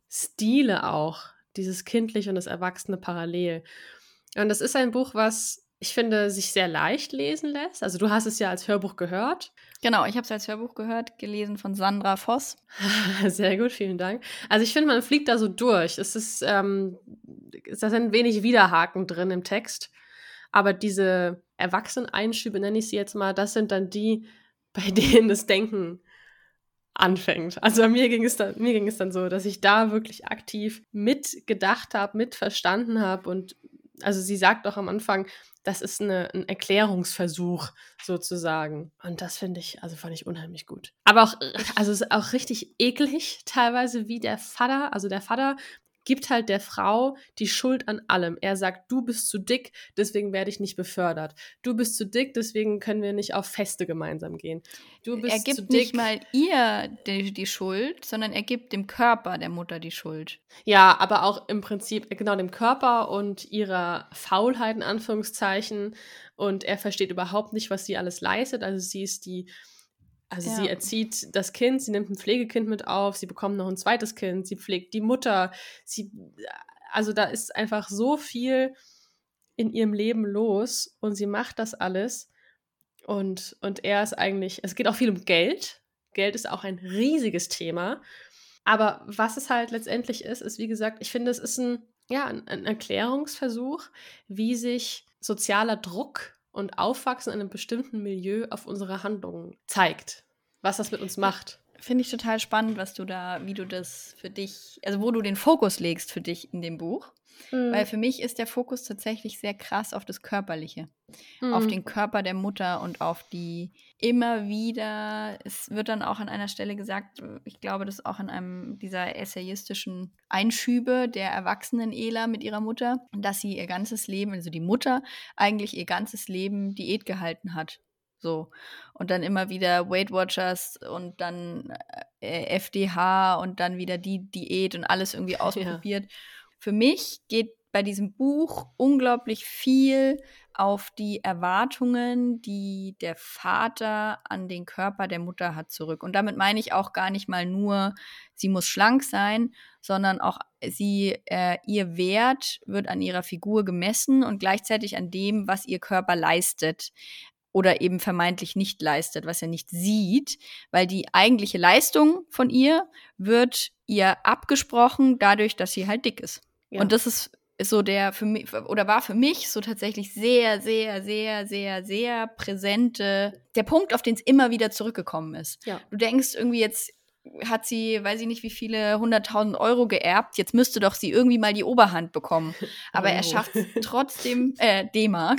Stile auch, dieses Kindliche und das Erwachsene parallel. Und das ist ein Buch, was ich finde, sich sehr leicht lesen lässt. Also du hast es ja als Hörbuch gehört. Genau, ich habe es als Hörbuch gehört, gelesen von Sandra Voss. Sehr gut, vielen Dank. Also ich finde, man fliegt da so durch. Es ist, ähm, da sind wenig Widerhaken drin im Text. Aber diese Erwachseneneinschübe, nenne ich sie jetzt mal, das sind dann die, bei denen das Denken anfängt. Also bei mir ging es dann, mir ging es dann so, dass ich da wirklich aktiv mitgedacht habe, mitverstanden habe und also sie sagt auch am Anfang, das ist eine, ein Erklärungsversuch sozusagen. Und das finde ich, also fand ich unheimlich gut. Aber auch, also es ist auch richtig eklig teilweise, wie der Vater, also der Vater gibt halt der Frau die Schuld an allem. Er sagt, du bist zu dick, deswegen werde ich nicht befördert. Du bist zu dick, deswegen können wir nicht auf Feste gemeinsam gehen. Du bist er gibt zu dick. Nicht mal ihr die, die Schuld, sondern er gibt dem Körper der Mutter die Schuld. Ja, aber auch im Prinzip genau dem Körper und ihrer Faulheit in Anführungszeichen. Und er versteht überhaupt nicht, was sie alles leistet. Also sie ist die Also ja. sie erzieht das Kind, sie nimmt ein Pflegekind mit auf, sie bekommt noch ein zweites Kind, sie pflegt die Mutter, sie, also da ist einfach so viel in ihrem Leben los und sie macht das alles und, und er ist eigentlich, es geht auch viel um Geld, Geld ist auch ein riesiges Thema, aber was es halt letztendlich ist, ist wie gesagt, ich finde, es ist ein, ja, ein, ein Erklärungsversuch, wie sich sozialer Druck und Aufwachsen in einem bestimmten Milieu auf unsere Handlungen zeigt, was das mit uns macht. Finde ich total spannend, was du da, wie du das für dich, also wo du den Fokus legst für dich in dem Buch. Mhm. Weil für mich ist der Fokus tatsächlich sehr krass auf das Körperliche. Mhm. Auf den Körper der Mutter und auf die immer wieder, es wird dann auch an einer Stelle gesagt, ich glaube, das ist auch in einem dieser essayistischen Einschübe der erwachsenen Ela mit ihrer Mutter, dass sie ihr ganzes Leben, also die Mutter, eigentlich ihr ganzes Leben Diät gehalten hat. So. Und dann immer wieder Weight Watchers und dann äh, F D H und dann wieder die Diät und alles irgendwie ausprobiert. Ja. Für mich geht bei diesem Buch unglaublich viel auf die Erwartungen, die der Vater an den Körper der Mutter hat, zurück. Und damit meine ich auch gar nicht mal nur, sie muss schlank sein, sondern auch sie, äh, ihr Wert wird an ihrer Figur gemessen und gleichzeitig an dem, was ihr Körper leistet oder eben vermeintlich nicht leistet, was er nicht sieht, weil die eigentliche Leistung von ihr wird ihr abgesprochen dadurch, dass sie halt dick ist. Ja. Und das ist ist so der für mich oder war für mich so tatsächlich sehr, sehr, sehr, sehr, sehr präsente, der Punkt, auf den es immer wieder zurückgekommen ist. Ja. Du denkst irgendwie, jetzt hat sie, weiß ich nicht, wie viele hunderttausend Euro geerbt, jetzt müsste doch sie irgendwie mal die Oberhand bekommen. Aber oh. er schafft es trotzdem, äh, D-Mark.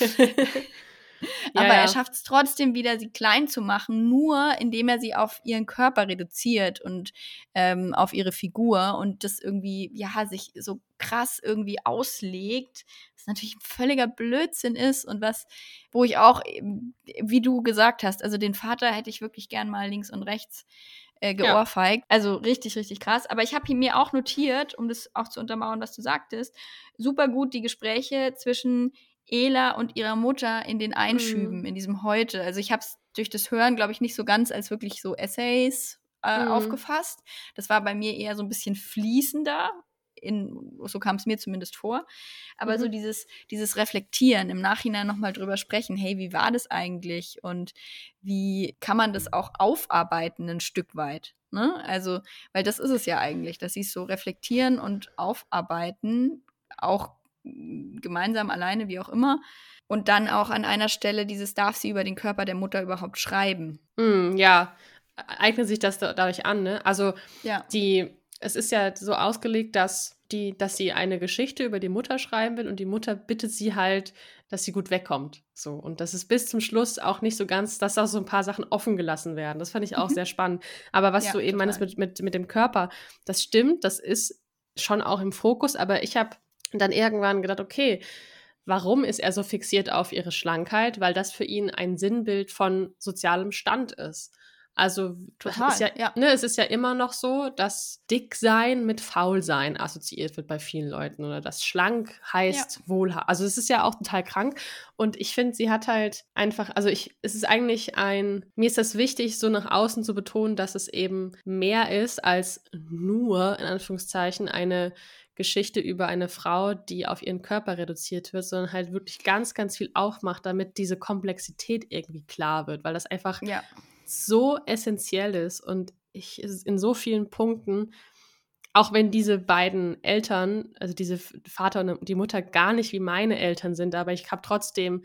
Aber ja, ja. er schafft es trotzdem wieder, sie klein zu machen, nur indem er sie auf ihren Körper reduziert und ähm, auf ihre Figur und das irgendwie, ja, sich so krass irgendwie auslegt, was natürlich ein völliger Blödsinn ist und was, wo ich auch, wie du gesagt hast, also den Vater hätte ich wirklich gern mal links und rechts äh, geohrfeigt. Ja. Also richtig, richtig krass. Aber ich habe mir auch notiert, um das auch zu untermauern, was du sagtest, super gut die Gespräche zwischen Ela und ihrer Mutter in den Einschüben, mm. in diesem Heute. Also ich habe es durch das Hören, glaube ich, nicht so ganz als wirklich so Essays äh, mm. aufgefasst. Das war bei mir eher so ein bisschen fließender. In, so kam es mir zumindest vor. Aber mhm. so dieses, dieses Reflektieren, im Nachhinein nochmal drüber sprechen, hey, wie war das eigentlich? Und wie kann man das auch aufarbeiten ein Stück weit? Ne? Also, weil das ist es ja eigentlich, dass sie es so reflektieren und aufarbeiten, auch gemeinsam, alleine, wie auch immer. Und dann auch an einer Stelle dieses, darf sie über den Körper der Mutter überhaupt schreiben? Mm, ja, eignet sich das da, dadurch an, ne? Also ja. die, es ist ja so ausgelegt, dass, die, dass sie eine Geschichte über die Mutter schreiben will und die Mutter bittet sie halt, dass sie gut wegkommt. So. Und das ist bis zum Schluss auch nicht so ganz, dass da so ein paar Sachen offen gelassen werden. Das fand ich auch mhm. sehr spannend. Aber was ja, du eben total. meinst mit, mit, mit dem Körper, das stimmt, das ist schon auch im Fokus, aber ich habe dann irgendwann gedacht, okay, warum ist er so fixiert auf ihre Schlankheit? Weil das für ihn ein Sinnbild von sozialem Stand ist. Also Total, ist ja, ja. Ne, es ist ja immer noch so, dass Dicksein mit Faulsein assoziiert wird bei vielen Leuten oder dass schlank heißt ja. Wohlhaben. Also es ist ja auch total krank und ich finde, sie hat halt einfach, also ich, es ist eigentlich ein, mir ist das wichtig, so nach außen zu betonen, dass es eben mehr ist als nur, in Anführungszeichen, eine Geschichte über eine Frau, die auf ihren Körper reduziert wird, sondern halt wirklich ganz, ganz viel aufmacht, damit diese Komplexität irgendwie klar wird, weil das einfach ja. so essentiell ist und ich in so vielen Punkten, auch wenn diese beiden Eltern, also diese Vater und die Mutter gar nicht wie meine Eltern sind, aber ich habe trotzdem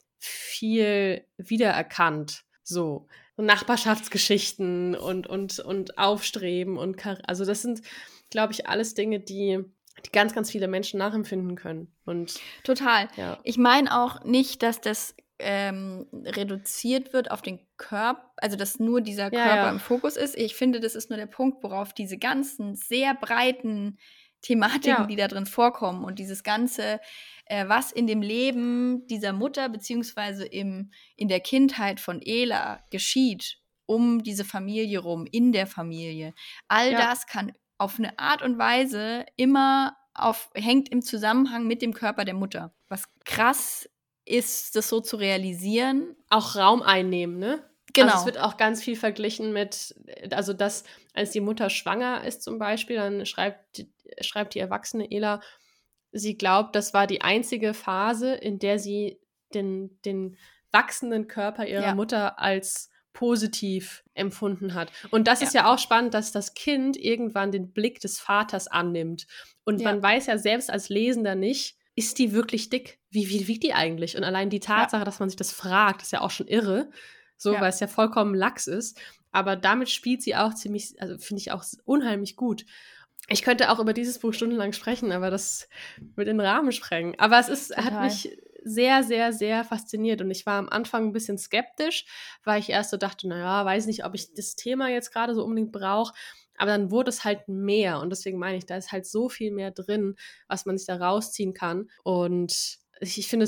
viel wiedererkannt, so Nachbarschaftsgeschichten und, und, und Aufstreben und also das sind, glaube ich, alles Dinge, die die ganz, ganz viele Menschen nachempfinden können. Und total. Ja. Ich meine auch nicht, dass das ähm, reduziert wird auf den Körper, also dass nur dieser ja, Körper ja. im Fokus ist. Ich finde, das ist nur der Punkt, worauf diese ganzen sehr breiten Thematiken, ja. die da drin vorkommen und dieses ganze, äh, was in dem Leben dieser Mutter beziehungsweise im, in der Kindheit von Ela geschieht, um diese Familie rum, in der Familie. All Ja. das kann auf eine Art und Weise immer auf, hängt im Zusammenhang mit dem Körper der Mutter. Was krass ist, das so zu realisieren. Auch Raum einnehmen, ne? Genau. Also es wird auch ganz viel verglichen mit, also dass, als die Mutter schwanger ist zum Beispiel, dann schreibt, schreibt die erwachsene Ela, sie glaubt, das war die einzige Phase, in der sie den, den wachsenden Körper ihrer ja. Mutter als positiv empfunden hat. Und das ja. ist ja auch spannend, dass das Kind irgendwann den Blick des Vaters annimmt. Und ja. man weiß ja selbst als Lesender nicht, ist die wirklich dick? Wie, wie wiegt die eigentlich? Und allein die Tatsache, ja. dass man sich das fragt, ist ja auch schon irre, so, ja. weil es ja vollkommen lax ist. Aber damit spielt sie auch ziemlich, also finde ich auch unheimlich gut. Ich könnte auch über dieses Buch stundenlang sprechen, aber das würde den Rahmen sprengen. Aber es ist, hat mich sehr, sehr, sehr fasziniert. Und ich war am Anfang ein bisschen skeptisch, weil ich erst so dachte, naja, weiß nicht, ob ich das Thema jetzt gerade so unbedingt brauche. Aber dann wurde es halt mehr. Und deswegen meine ich, da ist halt so viel mehr drin, was man sich da rausziehen kann. Und ich, ich finde, es wird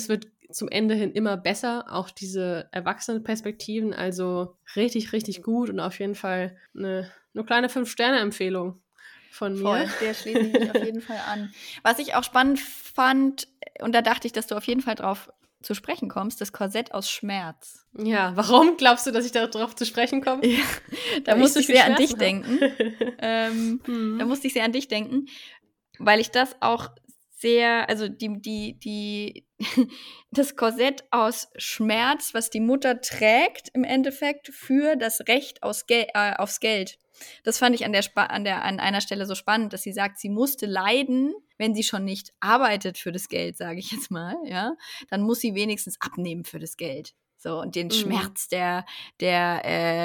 zum Ende hin immer besser, auch diese Erwachsenenperspektiven, also richtig, richtig gut und auf jeden Fall eine, eine kleine fünf-Sterne-Empfehlung von mir. Voll, der schließe ich mich auf jeden Fall an. Was ich auch spannend fand, und da dachte ich, dass du auf jeden Fall drauf zu sprechen kommst, das Korsett aus Schmerz. Ja, warum glaubst du, dass ich darauf zu sprechen komme? Ja, da Weil musste ich ich so sehr viel an dich Schmerzen denken. ähm, Hm. Da musste ich sehr an dich denken, weil ich das auch sehr, also die, die, die, das Korsett aus Schmerz, was die Mutter trägt im Endeffekt für das Recht aus Gel äh, aufs Geld. Das fand ich an der, Spa an der an einer Stelle so spannend, dass sie sagt, sie musste leiden, wenn sie schon nicht arbeitet für das Geld, sage ich jetzt mal, ja, dann muss sie wenigstens abnehmen für das Geld. So, und den Mhm. Schmerz der, der,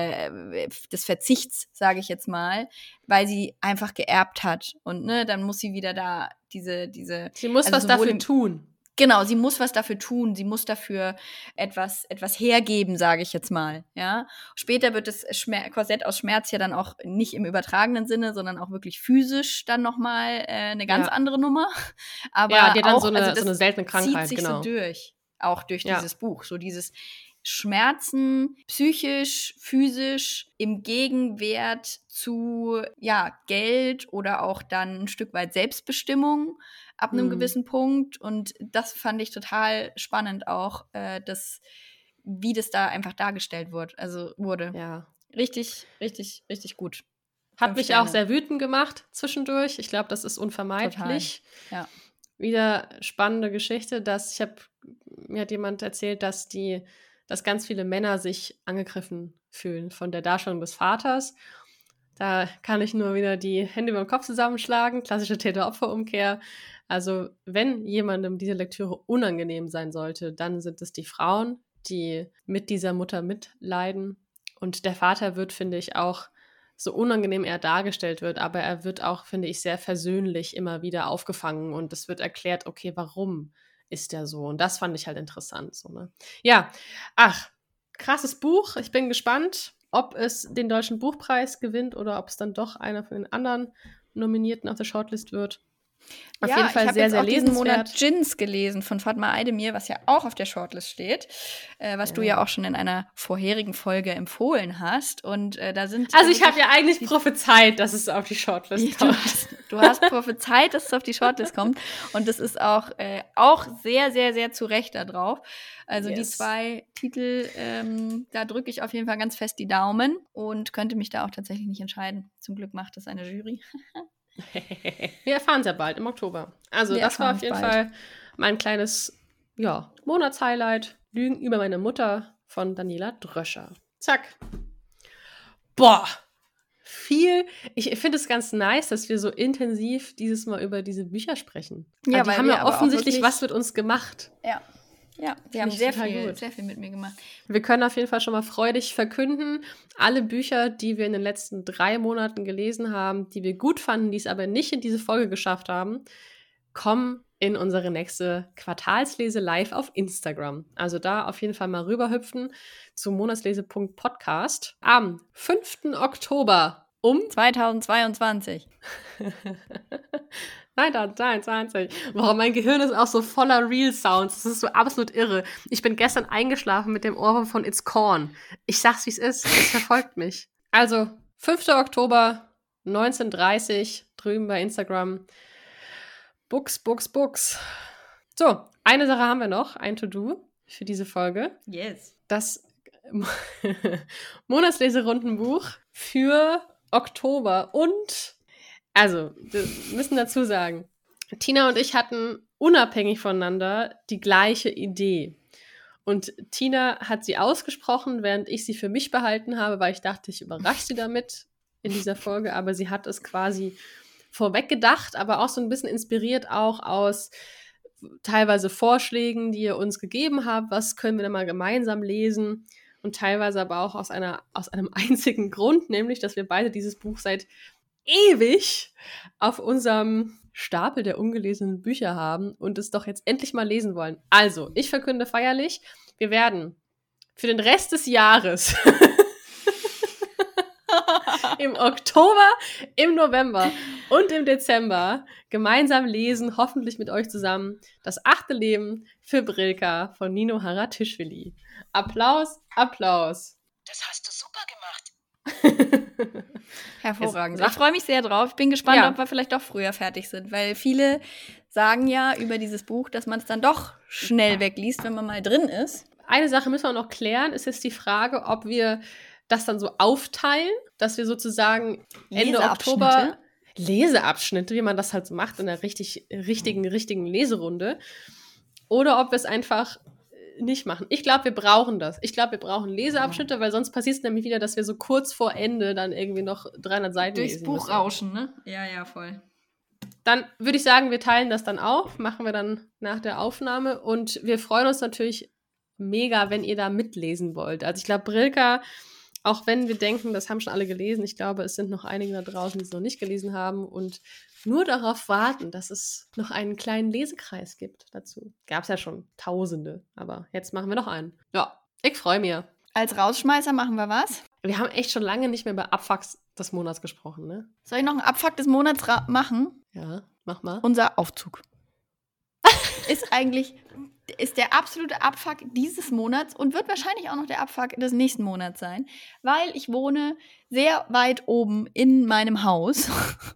äh, des Verzichts, sage ich jetzt mal, weil sie einfach geerbt hat. Und ne, dann muss sie wieder da diese, diese. Sie muss also was sowohl dafür im- tun. Genau, sie muss was dafür tun, sie muss dafür etwas, etwas hergeben, sage ich jetzt mal, ja. Später wird das Schmer Korsett aus Schmerz ja dann auch nicht im übertragenen Sinne, sondern auch wirklich physisch dann nochmal äh, eine ganz Ja. andere Nummer. Aber Ja, die hat dann auch, so eine, also das so eine seltene Krankheit, zieht sich genau. so durch, auch durch Ja. dieses Buch, so dieses Schmerzen, psychisch, physisch, im Gegenwert zu ja, Geld oder auch dann ein Stück weit Selbstbestimmung ab einem Mhm. gewissen Punkt. Und das fand ich total spannend auch, äh, das, wie das da einfach dargestellt wurde. Also wurde. Ja. Richtig, richtig, richtig gut. Hat Fünf mich Sterne. auch sehr wütend gemacht zwischendurch. Ich glaube, das ist unvermeidlich. Ja. Wieder spannende Geschichte, dass ich habe, mir hat jemand erzählt, dass die, dass ganz viele Männer sich angegriffen fühlen von der Darstellung des Vaters. Da kann ich nur wieder die Hände über den Kopf zusammenschlagen, klassische Täter-Opfer-Umkehr. Also wenn jemandem diese Lektüre unangenehm sein sollte, dann sind es die Frauen, die mit dieser Mutter mitleiden. Und der Vater wird, finde ich, auch so unangenehm er dargestellt wird, aber er wird auch, finde ich, sehr versöhnlich immer wieder aufgefangen und es wird erklärt, okay, warum ist der so? Und das fand ich halt interessant. So, ne? Ja, ach, krasses Buch. Ich bin gespannt, ob es den Deutschen Buchpreis gewinnt oder ob es dann doch einer von den anderen Nominierten auf der Shortlist wird. Auf ja, jeden Fall ich habe sehr, jetzt sehr auch diesen Monat lesenswert. Djinns gelesen von Fatma Aydemir, was ja auch auf der Shortlist steht, äh, was Ja. du ja auch schon in einer vorherigen Folge empfohlen hast. Und äh, da sind Also äh, ich habe wirklich- ja eigentlich prophezeit, dass es auf die Shortlist du, kommt. hast, du hast prophezeit, dass es auf die Shortlist kommt. Und das ist auch, äh, auch sehr, sehr, sehr zu Recht da drauf. Also die Yes. zwei Titel, ähm, da drücke ich auf jeden Fall ganz fest die Daumen und könnte mich da auch tatsächlich nicht entscheiden. Zum Glück macht das eine Jury. Wir erfahren es ja bald im Oktober. Also Wir das war erfahren auf jeden es Fall bald. mein kleines ja, Monatshighlight. Lügen über meine Mutter von Daniela Dröscher. Zack. Boah. Viel. Ich finde es ganz nice, dass wir so intensiv dieses Mal über diese Bücher sprechen. Ja, Also die weil haben wir ja aber auch offensichtlich wirklich- was mit uns gemacht. Ja. Ja, die Finde haben ich sehr total viel, gut. sehr viel mit mir gemacht. Wir können auf jeden Fall schon mal freudig verkünden, alle Bücher, die wir in den letzten drei Monaten gelesen haben, die wir gut fanden, die es aber nicht in diese Folge geschafft haben, kommen in unsere nächste Quartalslese live auf Instagram. Also da auf jeden Fall mal rüberhüpfen zu monatslese.podcast am fünften Oktober um zweitausendzweiundzwanzig. Nein, nein, nein, nein. Warum mein Gehirn ist auch so voller Real-Sounds. Das ist so absolut irre. Ich bin gestern eingeschlafen mit dem Ohrwurm von It's Corn. Ich sag's, wie es ist. Es verfolgt mich. Also, fünften Oktober, neunzehn Uhr dreißig, drüben bei Instagram. Books, Books, Books. So, eine Sache haben wir noch, ein To-Do für diese Folge. Yes. Das Monatsleserundenbuch für Oktober. Und, also, wir müssen dazu sagen, Tina und ich hatten unabhängig voneinander die gleiche Idee. Und Tina hat sie ausgesprochen, während ich sie für mich behalten habe, weil ich dachte, ich überrasche sie damit in dieser Folge. Aber sie hat es quasi vorweg gedacht, aber auch so ein bisschen inspiriert auch aus teilweise Vorschlägen, die ihr uns gegeben habt. Was können wir denn mal gemeinsam lesen? Und teilweise aber auch aus einer, aus einem einzigen Grund, nämlich, dass wir beide dieses Buch seit ewig auf unserem Stapel der ungelesenen Bücher haben und es doch jetzt endlich mal lesen wollen. Also, ich verkünde feierlich, wir werden für den Rest des Jahres im Oktober, im November und im Dezember gemeinsam lesen, hoffentlich mit euch zusammen, Das achte Leben für Brilka von Nino Haratischvili. Applaus, Applaus. Das hast du super gemacht. Hervorragend. Jetzt- Ich freue mich sehr drauf. Ich bin gespannt, Ja. ob wir vielleicht doch früher fertig sind, weil viele sagen ja über dieses Buch, dass man es dann doch schnell wegliest, wenn man mal drin ist. Eine Sache müssen wir noch klären, ist jetzt die Frage, ob wir das dann so aufteilen, dass wir sozusagen Ende Oktober Leseabschnitte? Leseabschnitte, wie man das halt so macht in der richtig, richtigen, richtigen Leserunde, oder ob wir es einfach äh, nicht machen. Ich glaube, wir brauchen das. Ich glaube, wir brauchen Leseabschnitte, weil sonst passiert es nämlich wieder, dass wir so kurz vor Ende dann irgendwie noch dreihundert Seiten Durchs lesen Buch müssen. rauschen, ne? Ja, ja, voll. Dann würde ich sagen, wir teilen das dann auf, machen wir dann nach der Aufnahme und wir freuen uns natürlich mega, wenn ihr da mitlesen wollt. Also ich glaube, Brilka, auch wenn wir denken, das haben schon alle gelesen, ich glaube, es sind noch einige da draußen, die es noch nicht gelesen haben und nur darauf warten, dass es noch einen kleinen Lesekreis gibt dazu. Gab es ja schon Tausende, aber jetzt machen wir noch einen. Ja, ich freue mich. Als Rausschmeißer machen wir was? Wir haben echt schon lange nicht mehr über Abfucks des Monats gesprochen, ne? Soll ich noch einen Abfuck des Monats ra- machen? Ja, mach mal. Unser Aufzug. Ist eigentlich, ist der absolute Abfuck dieses Monats und wird wahrscheinlich auch noch der Abfuck des nächsten Monats sein, weil ich wohne sehr weit oben in meinem Haus,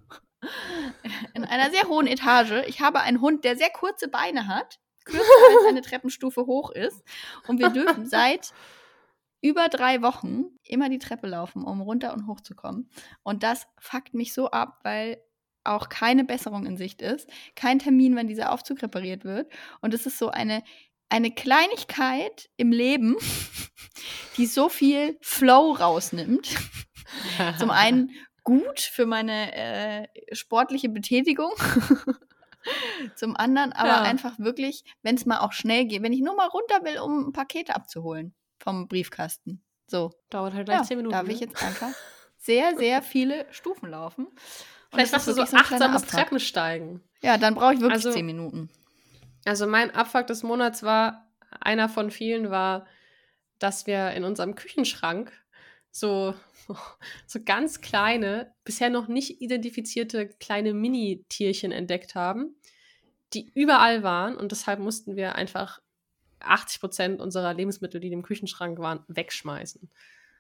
in einer sehr hohen Etage. Ich habe einen Hund, der sehr kurze Beine hat, kürzer als eine Treppenstufe hoch ist, und wir dürfen seit über drei Wochen immer die Treppe laufen, um runter und hoch zu kommen. Und das fuckt mich so ab, weil auch keine Besserung in Sicht ist, kein Termin, wann dieser Aufzug repariert wird. Und es ist so eine, eine Kleinigkeit im Leben, die so viel Flow rausnimmt. Zum einen gut für meine äh, sportliche Betätigung, zum anderen aber Ja. einfach wirklich, wenn es mal auch schnell geht, wenn ich nur mal runter will, um Pakete abzuholen vom Briefkasten. So, Dauert halt gleich ja, zehn Minuten. darf ne? ich jetzt einfach sehr, sehr viele Stufen laufen. Und Vielleicht das machst du ist so wirklich ein kleiner achtsames Abfuck. Treppensteigen. Ja, dann brauche ich wirklich Also- zehn Minuten. Also mein Abfuck des Monats war, einer von vielen war, dass wir in unserem Küchenschrank so, so ganz kleine, bisher noch nicht identifizierte kleine Mini-Tierchen entdeckt haben, die überall waren und deshalb mussten wir einfach achtzig Prozent unserer Lebensmittel, die im Küchenschrank waren, wegschmeißen.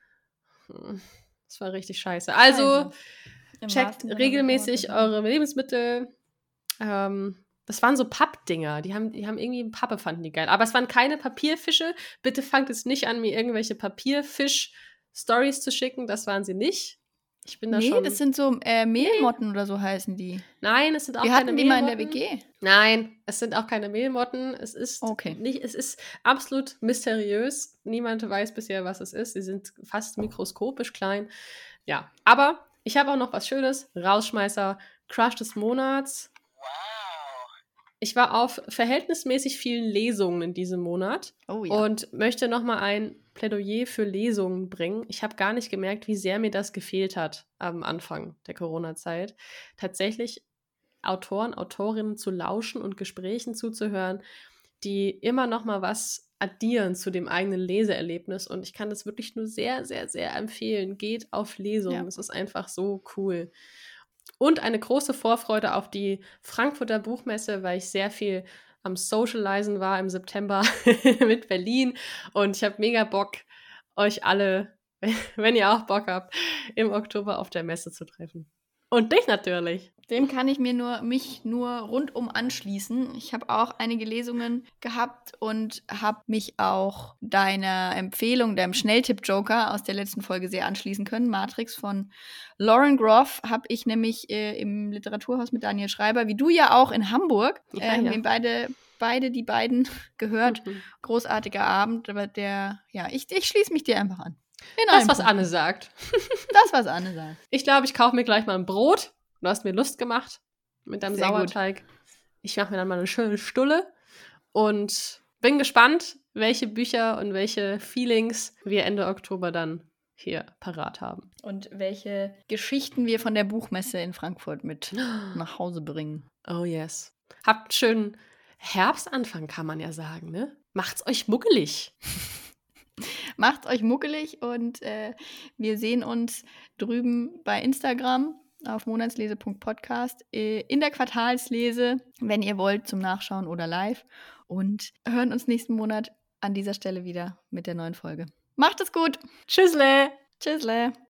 Hm, Das war richtig scheiße. Also Scheiße. Im checkt wahrsten Sinne des regelmäßig Wortes, ja. eure Lebensmittel. Ähm, das waren so Pappdinger. Die haben, die haben irgendwie Pappe, fanden die geil. Aber es waren keine Papierfische. Bitte fangt jetzt nicht an, mir irgendwelche Papierfisch-Stories zu schicken. Das waren sie nicht. Ich bin da Nee, schon. das sind so äh, Mehlmotten oder so heißen die. Nein, es sind auch Wir keine hatten die mal in der Mehlmotten. W G. Nein, es sind auch keine Mehlmotten. Es ist Okay. nicht, es ist absolut mysteriös. Niemand weiß bisher, was es ist. Sie sind fast mikroskopisch klein. Ja, aber ich habe auch noch was Schönes. Rausschmeißer, Crush des Monats. Wow. Ich war auf verhältnismäßig vielen Lesungen in diesem Monat Oh ja. und möchte nochmal ein Plädoyer für Lesungen bringen. Ich habe gar nicht gemerkt, wie sehr mir das gefehlt hat am Anfang der Corona-Zeit. Tatsächlich Autoren, Autorinnen zu lauschen und Gesprächen zuzuhören, die immer noch mal was addieren zu dem eigenen Leseerlebnis. Und ich kann das wirklich nur sehr, sehr, sehr empfehlen. Geht auf Lesungen. Ja. Es ist einfach so cool. Und eine große Vorfreude auf die Frankfurter Buchmesse, weil ich sehr viel am Socializen war im September mit Berlin. Und ich habe mega Bock, euch alle, wenn ihr auch Bock habt, im Oktober auf der Messe zu treffen. Und dich natürlich. Dem kann ich mir nur, mich nur rundum anschließen. Ich habe auch einige Lesungen gehabt und habe mich auch deiner Empfehlung, deinem Schnelltipp-Joker aus der letzten Folge sehr anschließen können. Matrix von Lauren Groff habe ich nämlich äh, im Literaturhaus mit Daniel Schreiber, wie du ja auch in Hamburg, Ja, äh, haben ja. wir beide, beide die beiden gehört. Mhm. Großartiger Abend, aber der, ja, ich, ich schließe mich dir einfach an. In Das, allen was Punkten. Anne sagt. Das, was Anne sagt. Ich glaube, ich kaufe mir gleich mal ein Brot. Du hast mir Lust gemacht mit deinem Sehr gut. Sauerteig. Ich mache mir dann mal eine schöne Stulle und bin gespannt, welche Bücher und welche Feelings wir Ende Oktober dann hier parat haben. Und welche Geschichten wir von der Buchmesse in Frankfurt mit nach Hause bringen. Oh yes. Habt einen schönen Herbstanfang, kann man ja sagen, ne? Macht's euch muckelig. Macht's euch muckelig und äh, wir sehen uns drüben bei Instagram auf monatslese punkt podcast äh, in der Quartalslese, wenn ihr wollt, zum Nachschauen oder live. Und hören uns nächsten Monat an dieser Stelle wieder mit der neuen Folge. Macht es gut. Tschüssle. Tschüssle.